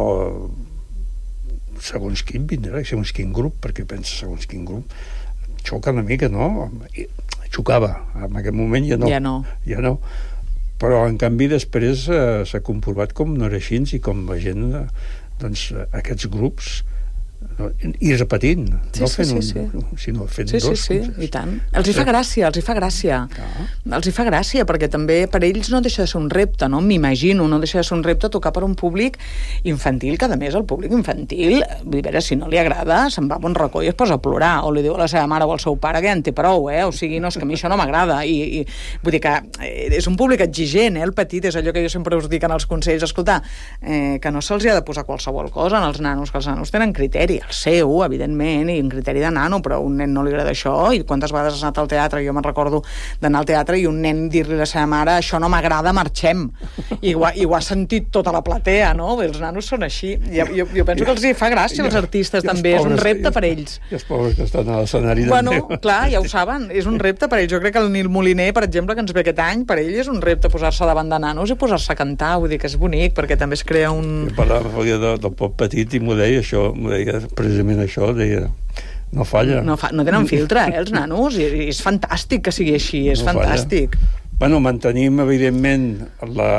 segons quin vindrà, segons quin grup, perquè pensa segons quin grup, xoca una mica, no? Xocava, en aquest moment ja no. Ja no. Ja no. Però en canvi després eh, s'ha comprovat com no era així, i com la gent, eh, doncs aquests grups i repetint, Sí, no sí, fent sí, un, sí. sinó fent Sí, sí, dos sí, concerts. i tant. Els hi fa gràcia, els hi fa gràcia. Ah. Els hi fa gràcia, perquè també per ells no deixa de ser un repte, no? M'imagino, no deixa de ser un repte tocar per un públic infantil, que a més el públic infantil, vull dir, a veure, si no li agrada, se'n va a un racó i es posa a plorar, o li diu a la seva mare o al seu pare que ja en té prou, eh? O sigui, no, és que a mi això no m'agrada. I, i vull dir que eh, és un públic exigent, eh? El petit és allò que jo sempre us dic en els consells, escolta, eh, que no se'ls ha de posar qualsevol cosa en els nanos, que els nanos tenen criteri, el seu, evidentment, i un criteri de nano, però a un nen no li agrada això, i quantes vegades has anat al teatre, jo me'n recordo d'anar al teatre i un nen dir-li a la seva mare, això no m'agrada, marxem, i ho, ha, i ho ha sentit tota la platea, no? Els nanos són així, jo, jo, jo penso que els hi fa gràcia als artistes, també, és un repte per ells. I els pobres que estan a l'escenari Bueno, també. clar, ja ho saben, és un repte per ells. Jo crec que el Nil Moliner, per exemple, que ens ve aquest any, per ell és un repte posar-se davant de nanos i posar-se a cantar, vull dir que és bonic, perquè també es crea un... Jo parlava de, del pop petit i m'ho deia això, m'ho deia precisament això, deia, no falla. No, fa, no tenen filtre, eh, els nanos, i, i és fantàstic que sigui així, és No fantàstic. Falla. Bueno, mantenim, evidentment, la,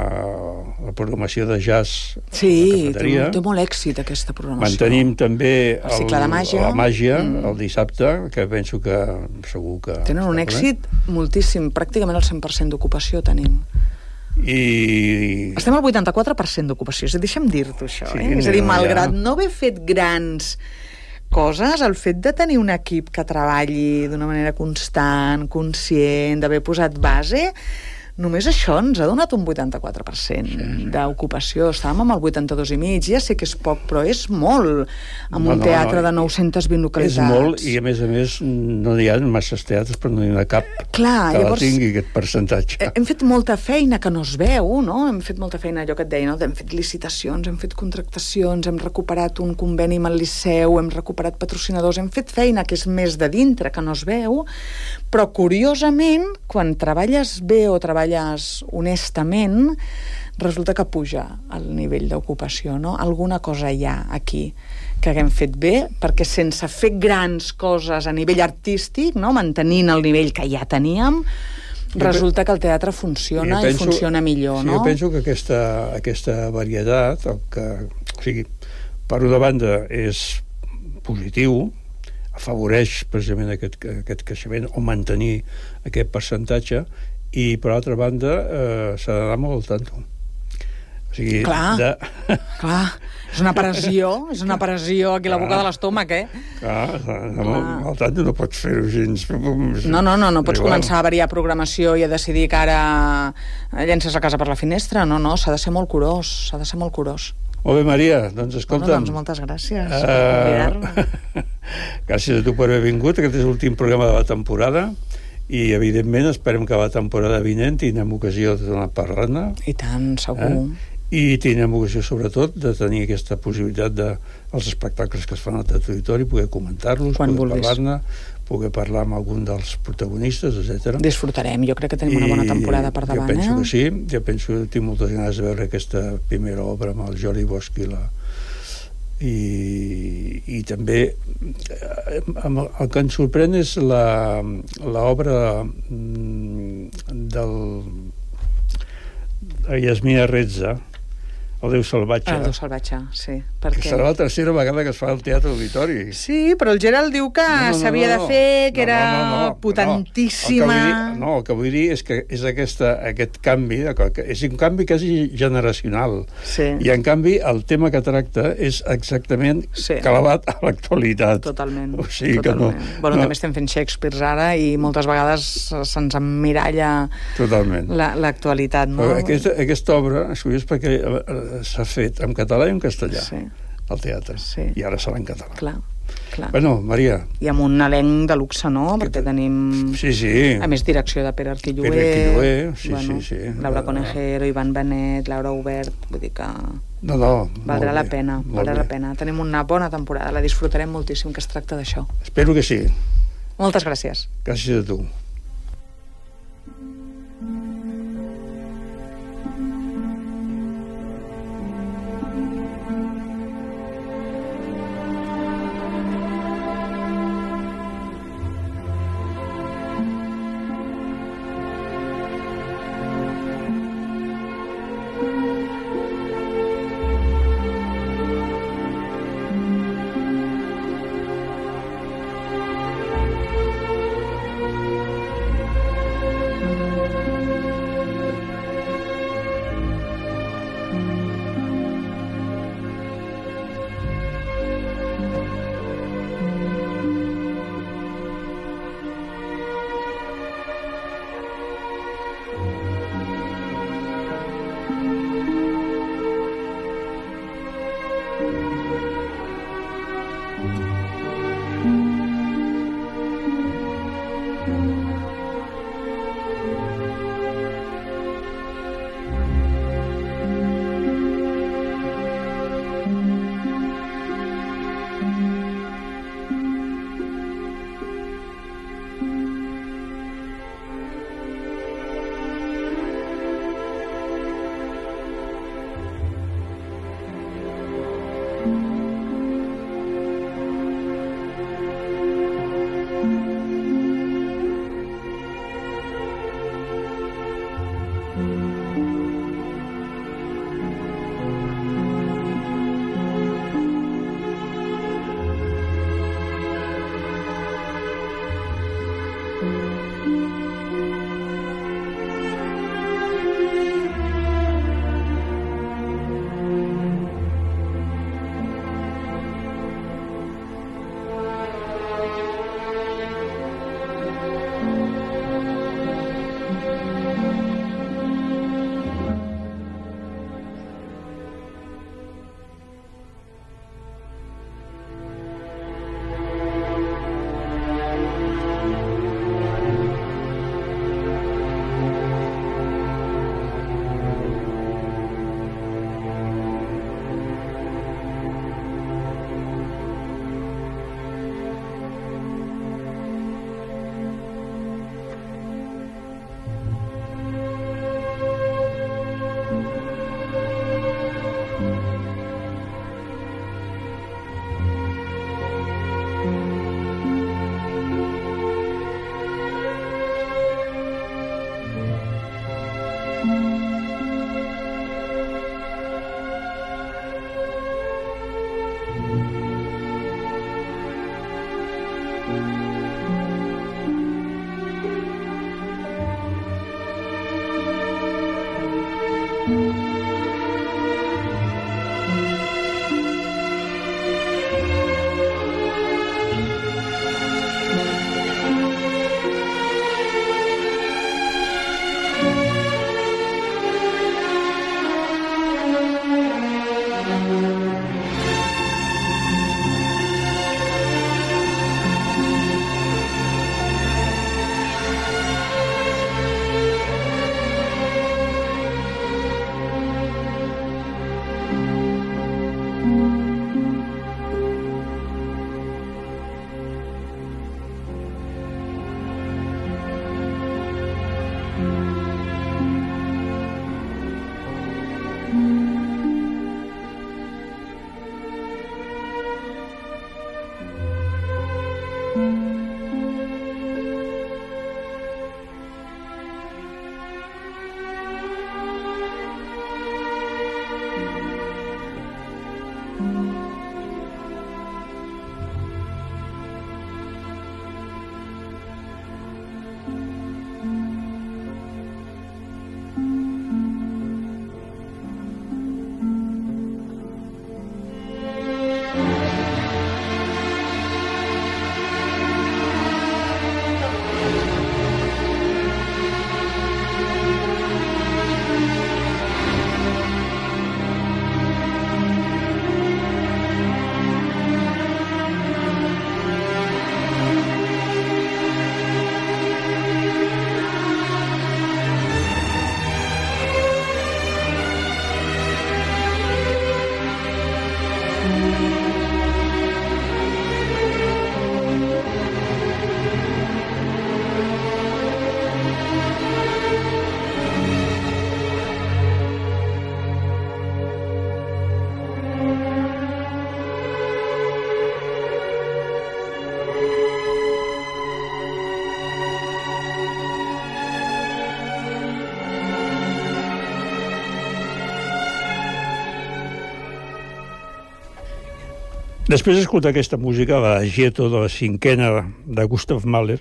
la programació de jazz Sí, a la té, cafeteria. té molt èxit aquesta programació. Mantenim també El cicle de màgia. la màgia Mm. el dissabte, que penso que segur que... Tenen un està èxit moltíssim, pràcticament el cent per cent d'ocupació tenim. bé. I... Estem al vuitanta-quatre per cent d'ocupació, és a dir, deixa'm dir-t'ho això, Sí, eh? És a dir, no, malgrat ja. no haver fet grans coses, el fet de tenir un equip que treballi d'una manera constant, conscient, d'haver posat base, només això ens ha donat un vuitanta-quatre per cent sí, sí. d'ocupació. Estàvem amb el vuitanta-dos i mig, ja sé que és poc, però és molt, amb No, un no, teatre no, de nou-centes vint localitats. És molt, i a més a més no hi ha masses teatres, però no hi ha cap Clar, que llavors, la tingui aquest percentatge. hem fet molta feina que no es veu, no? Hem fet molta feina, allò que et deia, no? Hem fet licitacions, hem fet contractacions, hem recuperat un conveni amb el Liceu, hem recuperat patrocinadors, hem fet feina que és més de dintre, que no es veu, però curiosament, quan treballes bé o treballes honestament, resulta que puja el nivell d'ocupació, no? Alguna cosa hi ha aquí que haguem fet bé, perquè sense fer grans coses a nivell artístic, no? Mantenint el nivell que ja teníem, resulta que el teatre funciona penso, i funciona millor, sí, no? Jo penso que aquesta, aquesta varietat, el que, o sigui, per una banda és positiu, afavoreix precisament aquest, aquest creixement o mantenir aquest percentatge, i per altra banda eh, s'ha d'anar molt al tanto. O sigui, clar, de... clar, és una pressió, és una pressió aquí a la boca de l'estómac, eh? Clar, no, al tanto no pots fer-ho gens... No, no, no, no pots igual. començar a variar programació i a decidir que ara llences la casa per la finestra, no, no, s'ha de ser molt curós, s'ha de ser molt curós. Molt bé, Maria, doncs escolta'm... Bueno, doncs moltes gràcies uh... per convidar-me. Gràcies a tu per haver vingut, aquest és l'últim programa de la temporada, i evidentment esperem que la temporada vinent tindrem ocasió de tornar a parlar-ne. I tant, segur. Eh? I tindrem ocasió sobretot de tenir aquesta possibilitat de els espectacles que es fan al territori, poder comentar-los, Quan poder vulguis. parlar-ne, poder parlar amb algun dels protagonistes, etcètera. Disfrutarem, jo crec que tenim una bona temporada per davant, jo penso eh? que sí, jo penso que tinc moltes ganes de veure aquesta primera obra amb el Jordi Bosch i la i, i també eh, el, el que ens sorprèn és la l'obra del de Yasmina Reza, El Déu Salvatge, El Déu Salvatge, sí. que Perquè... serà la tercera vegada que es fa al Teatre Auditori. Sí, però el Gerald diu que No, no, no, s'havia no, de no. fer, que No, era no, no, no. potentíssima... No, el que vull dir, no, el que vull dir és que és aquesta, aquest canvi, que és un canvi quasi generacional. Sí. I, en canvi, el tema que tracta és exactament Sí. clavat a l'actualitat. Totalment, O sigui totalment. que no... Bueno, no, també estem fent Shakespeare ara i moltes vegades se'ns emmiralla Totalment. la- l'actualitat, no? Però aquesta, aquesta obra és curiós perquè eh, s'ha fet en català i en castellà, Sí. al teatre. Sí. I ara serà en català. Clar, clar. Bueno, Maria... I amb un elenc de luxe, no? Que Perquè te- tenim... Sí, sí. A més, direcció de Pere Arquilloé, Pere Arquilloé, sí, bueno, sí, sí. Laura Uh, Conejero, Ivan Benet, Laura Hubert, vull dir que No, no. valdrà molt la bé, pena, molt valdrà bé. la pena. Tenim una bona temporada, la disfrutarem moltíssim, que es tracta d'això. Espero que sí. Moltes gràcies. Gràcies a tu. Després d'escoltar aquesta música, la Gieto de la cinquena de Gustav Mahler,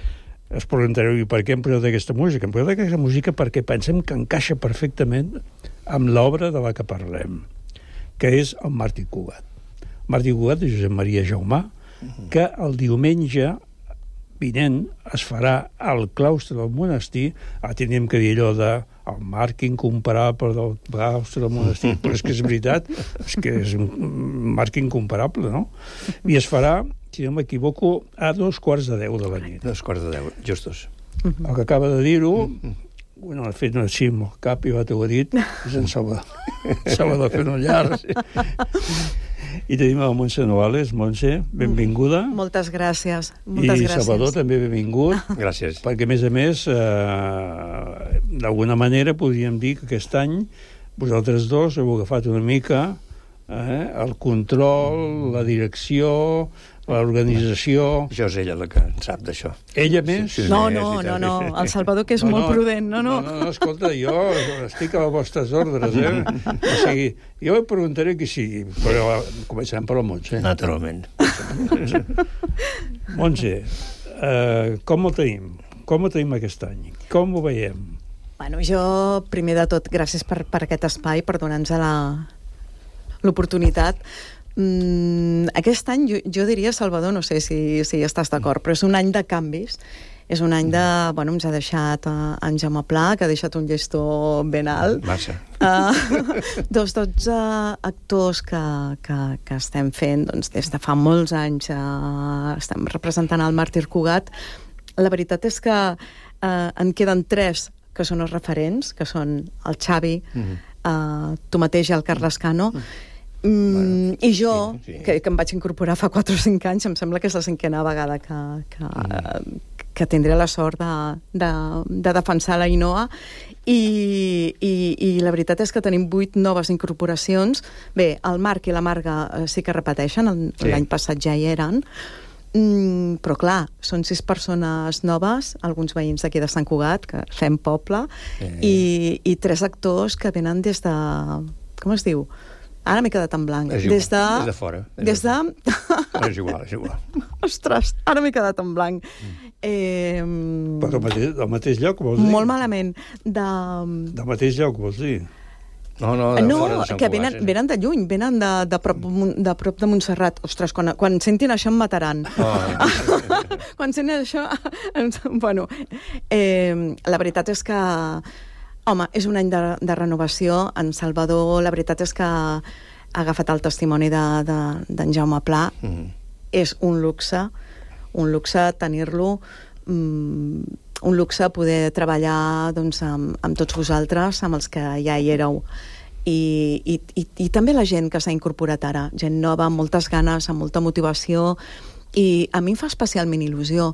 es preguntareu, i per què hem posat aquesta música? Hem posat aquesta música perquè pensem que encaixa perfectament amb l'obra de la que parlem, que és el Martí Cugat. Martí Cugat de Josep Maria Jaumà, que el diumenge vinent es farà al claustre del monestir, ara teníem que dir allò de el Marc incomparable del claustre del monestir, però és que és veritat, és que és un Marc incomparable, no? I es farà, si no m'equivoco, a dos quarts de deu de la nit. Dos quarts de deu, justos. El que acaba de dir-ho, bueno, de fet, no així amb el cap, i va t'ho ha dit, és en Salvador, Salvador Fenollar. I tenim a Montse Novales. Montse, benvinguda. Moltes gràcies. Moltes I gràcies. Salvador també benvingut. Gràcies. Perquè, a més a més, eh, d'alguna manera podríem dir que aquest any vosaltres dos heu agafat una mica eh, el control, la direcció, l'organització... Això és ella la que en sap d'això. Ella més? Sí, sí, No, sí, no, sí, no, sí. no. El Salvador, que és No, molt no, prudent. No, no. No, no, escolta, jo estic a les vostres ordres, eh? O sigui, jo em preguntaré qui sigui, però començarem per la Montse. Naturalment. Montse, eh, com ho tenim? Com ho tenim aquest any? Com ho veiem? Bueno, jo, primer de tot, gràcies per, per aquest espai, per donar-nos la- l'oportunitat. Mm, aquest any, jo, jo diria, Salvador, no sé si, si estàs d'acord, però és un any de canvis. És un any de... Bueno, ens ha deixat uh, en Jaume Pla, que ha deixat un llestó ben alt. Massa. Uh, dos dotze actors que, que, que estem fent doncs, des de fa molts anys. Uh, estem representant el Màrtir Cugat. La veritat és que uh, en queden tres que són els referents, que són el Xavi, mm-hmm. uh, tu mateix i el Carles Cano, mm, bueno, i jo, sí, sí. Que, que em vaig incorporar fa quatre o cinc anys, em sembla que és la cinquena vegada que, que, mm. que tindré la sort de, de, de defensar la Ainhoa, i, i, i la veritat és que tenim vuit noves incorporacions. Bé, el Marc i la Marga eh, sí que repeteixen, Sí. l'any passat ja hi eren, Mm, però clar, són sis persones noves, alguns veïns d'aquí de Sant Cugat, que fem poble, Eh. i, i tres actors que venen des de... Com es diu? Ara m'he quedat en blanc. És igual, Des de... des de fora. Des de... No, és igual, és igual. Ostres, ara m'he quedat en blanc. Eh, Però del mateix, del mateix lloc, vols dir? molt malament. De... Del mateix lloc, vols dir? No, no, de No, fora de Sant que Cugat, venen, sí. venen de lluny, venen de, de, prop, de prop de Montserrat. Ostres, quan, quan sentin això em mataran. Oh. Quan sentin això... Ens, bueno, eh, la veritat és que... Home, és un any de, de renovació. En Salvador, la veritat és que ha agafat el testimoni d'en de, de, d'en Jaume Pla. Mm. És un luxe, un luxe tenir-lo... Mm, un luxe poder treballar doncs, amb, amb tots vosaltres, amb els que ja hi éreu. I, i, i, i també la gent que s'ha incorporat ara, gent nova, amb moltes ganes, amb molta motivació, i a mi em fa especialment il·lusió.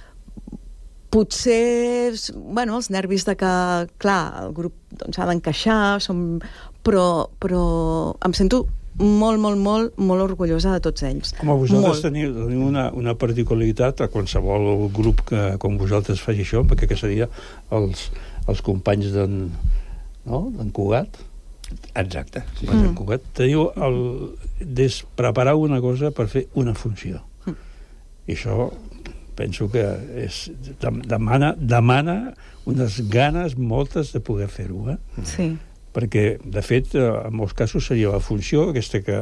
Potser, bueno, els nervis de que, clar, el grup doncs, ha d'encaixar, som... però, però em sento molt, molt, molt, molt orgullosa de tots ells. Home, vosaltres Molt. teniu, teniu una, una particularitat a qualsevol grup que, com vosaltres faci això, perquè que seria els, els companys d'en, no? d'en Cugat. Exacte. Sí. Mm. D'en Cugat. Teniu el, des preparar una cosa per fer una funció. Mm. I això penso que és, demana, demana unes ganes moltes de poder fer-ho, eh? Sí. Perquè, de fet, en molts casos seria la funció aquesta que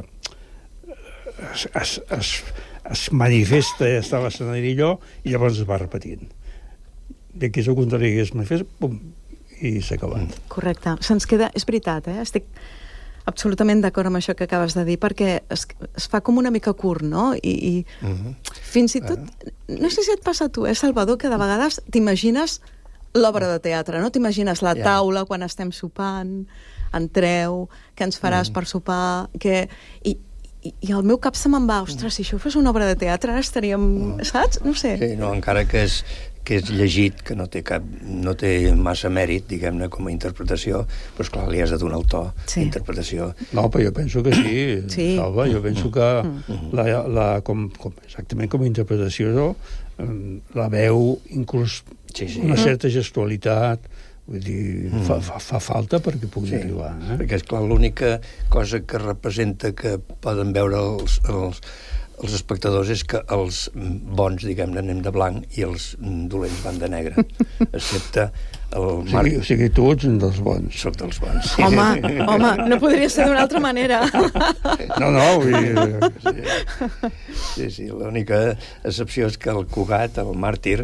es, es, es, es manifesta i està a l'escenari allò i llavors es va repetint. I aquí és el contrari, que es manifesta, pum, i s'ha acabat. Correcte. Se'ns queda... És veritat, eh? Estic absolutament d'acord amb això que acabes de dir, perquè es, es fa com una mica curt, no? I, i Mhm. fins i tot... No sé si et passa a tu, eh, Salvador, que de vegades t'imagines l'obra de teatre, no? T'imagines la Ja. taula quan estem sopant, entreu, què ens faràs Mm. per sopar, que... I, i, i al meu cap se me'n va, ostres, si això fos una obra de teatre, ara estaríem... Saps? No sé. Sí, no, encara que és, que és llegit, que no té, cap, no té massa mèrit, diguem-ne, com a interpretació, però esclar, li has de donar el to Sí. d'interpretació. No, però jo penso que sí, Sí. Salva, jo penso que la, la, com, com, exactament com a interpretació, eh, la veu, inclús Sí, sí. una certa gestualitat, vull dir, Mm. fa, fa, fa falta perquè pugui Sí, arribar. Eh? perquè, esclar, l'única cosa que representa que poden veure els, els, els espectadors és que els bons, diguem-ne, anem de blanc i els dolents van de negre, excepte el O sigui, Marc. o sigui, tu ets un dels bons. Soc dels bons. Home, home, no podria ser d'una altra manera. No, no, vull dir... Sí, sí, l'única excepció és que el Cugat, el màrtir,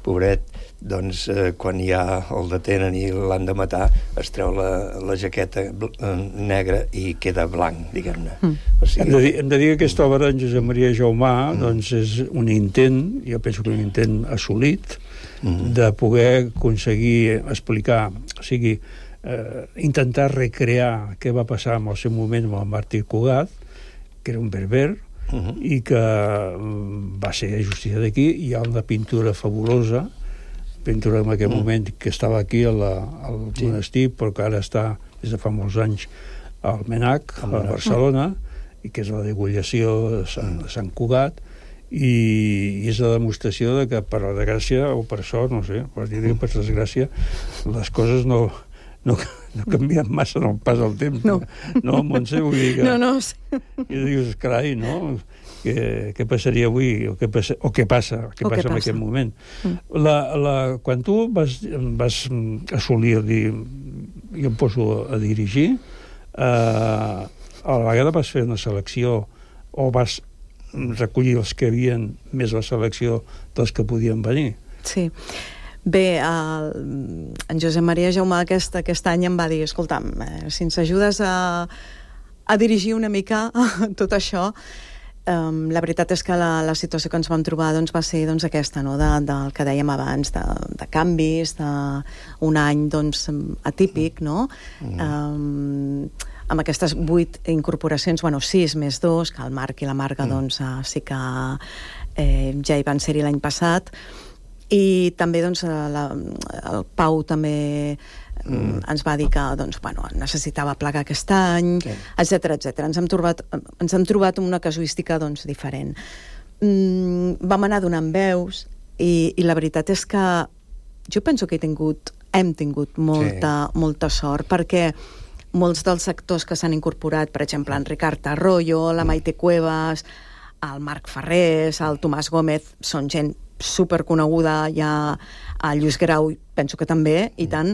pobret, doncs eh, quan ja el detenen i l'han de matar, es treu la, la jaqueta eh, negra i queda blanc, diguem-ne. Mm. O sigui, hem, de dir, hem de dir que aquesta obra d'en Josep Maria Jaumà mm. doncs és un intent, jo penso que un intent assolit, mm. de poder aconseguir explicar, o sigui, eh, intentar recrear què va passar en el seu moment amb el màrtir Cugat, que era un berber, uh-huh. i que va ser a justícia d'aquí. Hi ha una pintura fabulosa, pintura en aquell uh-huh. moment que estava aquí a la, al sí. monestir, però que ara està des de fa molts anys al Menac, a Barcelona, uh-huh. i que és la degollació de Sant, de Sant Cugat, i, i és la demostració de que, per la desgràcia, o per sort, no sé, per dir que per desgràcia, les coses no... No, no canvien massa en el pas del temps. No, no Montse, vull dir que... No, no. Sí. I dius, carai, no? Què, què passaria avui? O què passa, o què passa, què o passa què en passa. aquest moment? Mm. La, la, quan tu vas, vas assolir, dir, jo em poso a dirigir, eh, a la vegada vas fer una selecció o vas recollir els que havien més la selecció dels que podien venir. Sí. Bé, el, en Josep Maria Jaumà aquest, aquest any em va dir, escolta'm, eh, si ens ajudes a, a dirigir una mica tot això, um, la veritat és que la, la situació que ens vam trobar doncs, va ser doncs, aquesta, no? de, del que dèiem abans, de, de canvis, d'un any doncs, atípic, no? Mm. Um, amb aquestes vuit incorporacions, bueno, sis més dos, que el Marc i la Marga mm. doncs, uh, sí que eh, ja hi van ser-hi l'any passat, i també doncs, la, el Pau també mm. ens va dir que doncs, bueno, necessitava plegar aquest any, sí. etcètera etcètera. Ens hem trobat, ens hem trobat una casuística doncs, diferent. Mm, vam anar donant veus i, i la veritat és que jo penso que he tingut, hem tingut molta, sí. molta sort, perquè molts dels actors que s'han incorporat, per exemple, en Ricard Arroyo, la Maite Cuevas, el Marc Ferrés, el Tomàs Gómez, són gent superconeguda, ja a Lluís Grau penso que també, i tant,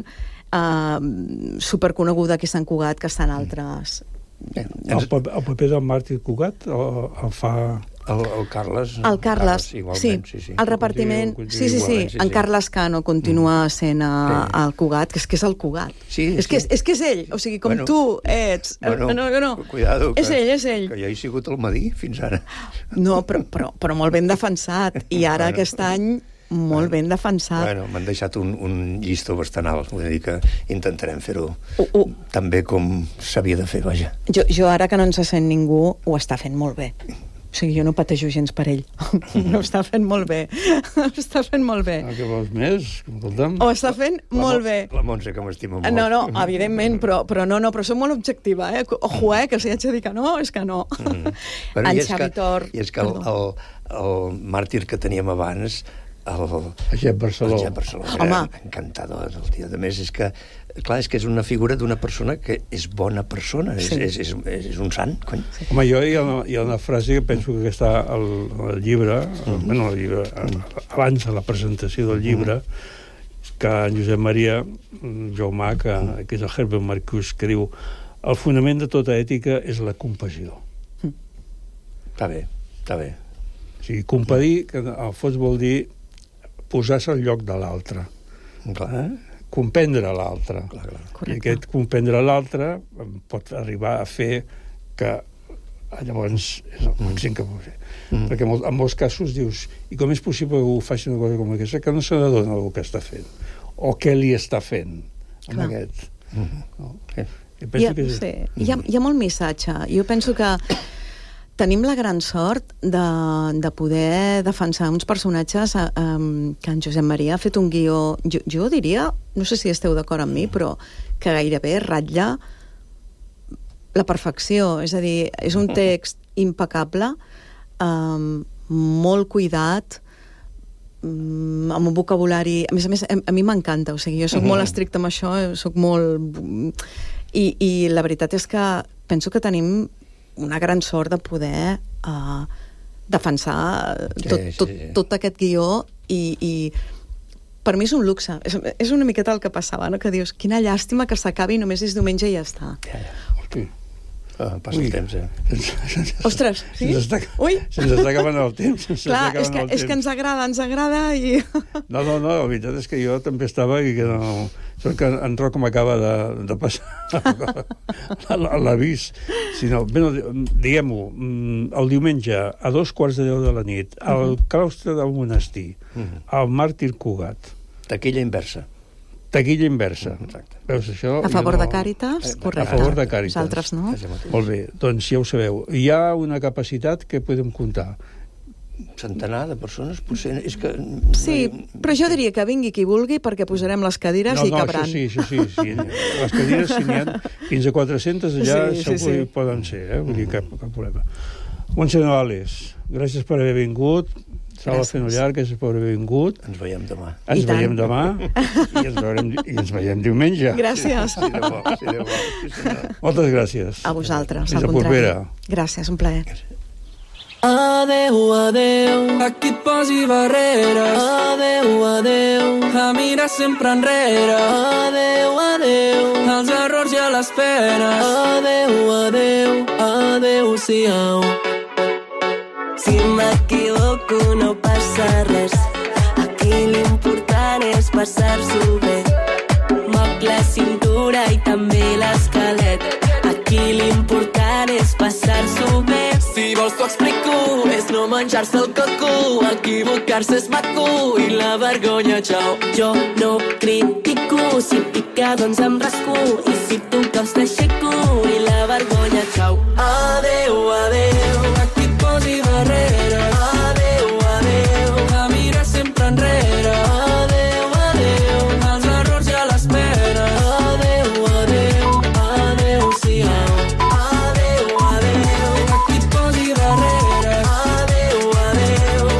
eh, superconeguda aquí a Sant Cugat, que estan altres. El, el paper del Màrtir Cugat el, el fa... El, el Carles. El Carles, Carles sí, sí, sí. El repartiment... Continua, sí, sí, sí, igual, sí, en sí. Carles Cano continua sent a, sí. el Cugat, que és que és el Cugat. Sí, és, sí. que és, és que és ell, o sigui, com bueno, tu ets... Bueno, no, no, no. Cuidado, que, és ell, és ell. Que jo he sigut al Madí fins ara. No, però, però, però molt ben defensat. I ara bueno, aquest any molt ben defensat. Bueno, m'han deixat un, un llistó bastant alt, vull dir que intentarem fer-ho uh, uh. tan bé com s'havia de fer, vaja. Jo, jo ara que no ens sent ningú, ho està fent molt bé. O sigui, jo no patejo gens per ell. No ho està fent molt bé. Ho està fent molt bé. Ah, què vols més? Escolta'm. Ho està fent la, molt bé. La Montse, que m'estima molt. No, no, evidentment, però, però no, no, però soc molt objectiva, eh? Ojo, eh, que si haig de dir que no, és que no. Mm. Bueno, en i Xavi que, Tor... I és que el, el, el màrtir que teníem abans, el, el Jep Barceló, el Jep Barceló era encantador. El tio. A més, és que, clar, és que és una figura d'una persona que és bona persona, sí. és, és, és, és un sant, cony. Sí. Home, jo hi ha, una, hi ha una frase que penso que està al, al llibre, mm. bueno, al llibre, abans de la presentació del llibre, mm. que en Josep Maria Jaumà, que, mm. que és el Herbert Marcuse, que diu: el fonament de tota ètica és la compassió. Mm. Està bé, està bé. O sigui, compadir, que al fons vol dir posar-se al lloc de l'altre. Eh? Comprendre l'altre. I aquest comprendre l'altre pot arribar a fer que llavors és el màxim que pot fer. Mm. Perquè en molts casos dius, i com és possible que ho faci una cosa com aquesta, que no se n'adona el que està fent, o què li està fent amb Clar. aquest. Mm. No? I penso ha, que és... sí. hi, ha, hi ha molt missatge. Jo penso que tenim la gran sort de, de poder defensar uns personatges um, que en Josep Maria ha fet un guió, jo, jo diria, no sé si esteu d'acord amb mi, però que gairebé ratlla la perfecció. És a dir, és un text impecable, um, molt cuidat, um, amb un vocabulari... A més a més, a, a mi m'encanta, o sigui, jo soc molt estricta amb això, soc molt... I, I la veritat és que penso que tenim una gran sort de poder uh, defensar tot, sí, sí, tot, tot aquest guió i, i per mi és un luxe. És, és una miqueta el que passava, no? Que dius, quina llàstima que s'acabi, només és diumenge i ja està. Ja, ja. Hosti. Ah, passa el temps, eh? Ostres, sí? Se'ns està, Ui! se'ns està acabant el temps. Se'ns Clar, està és que, acabant el és que temps. ens agrada, ens agrada i... No, no, no, la veritat és que jo també estava i que no... Sort que en Roc m'acaba de, de passar l'avís. Si no, bé, no, diguem-ho, el diumenge, a dos quarts de deu de la nit, al claustre del monestir, al Màrtir Cugat. Taquilla inversa. Taquilla inversa. Exacte. Veus això? A favor Jo de Càritas, A correcte. favor de Càritas. Nosaltres no. Molt bé, doncs ja ho sabeu. Hi ha una capacitat que podem comptar. Centenar de persones, potser... És que... Sí, però jo diria que vingui qui vulgui perquè posarem les cadires No, i no, cabran. això sí, això sí, sí. Les cadires, si n'hi ha fins a quatre-centes allà, Sí, sí, segur sí. que poden ser, eh? Vull dir, cap, cap problema. Montse Nogales, gràcies per haver vingut. Sala Fenollar, gràcies per haver vingut. Ens veiem demà. Ens I tant. veiem demà i ens, veurem, i ens veiem diumenge. Gràcies. Sí, de bo, sí, de bo. Sí, senyor. Moltes gràcies. A vosaltres, Fins al a contrari. propera. Gràcies, un plaer. Adeu, adeu, a qui et posi barreres. Adeu, adeu, a mirar sempre enrere. Adeu, adeu, als errors i a les penes. Adeu, adeu, adeu-siau. Si m'equivoco no passa res, aquí l'important és passar-s'ho bé. Moc la cintura i també l'esquelet, aquí l'important és passar-s'ho bé. Si vols t'ho explico, és no menjar-se el coco, equivocar-se és maco i la vergonya, xau. Jo no critico, si pica doncs em rasco, i si tu caus t'aixeco i la vergonya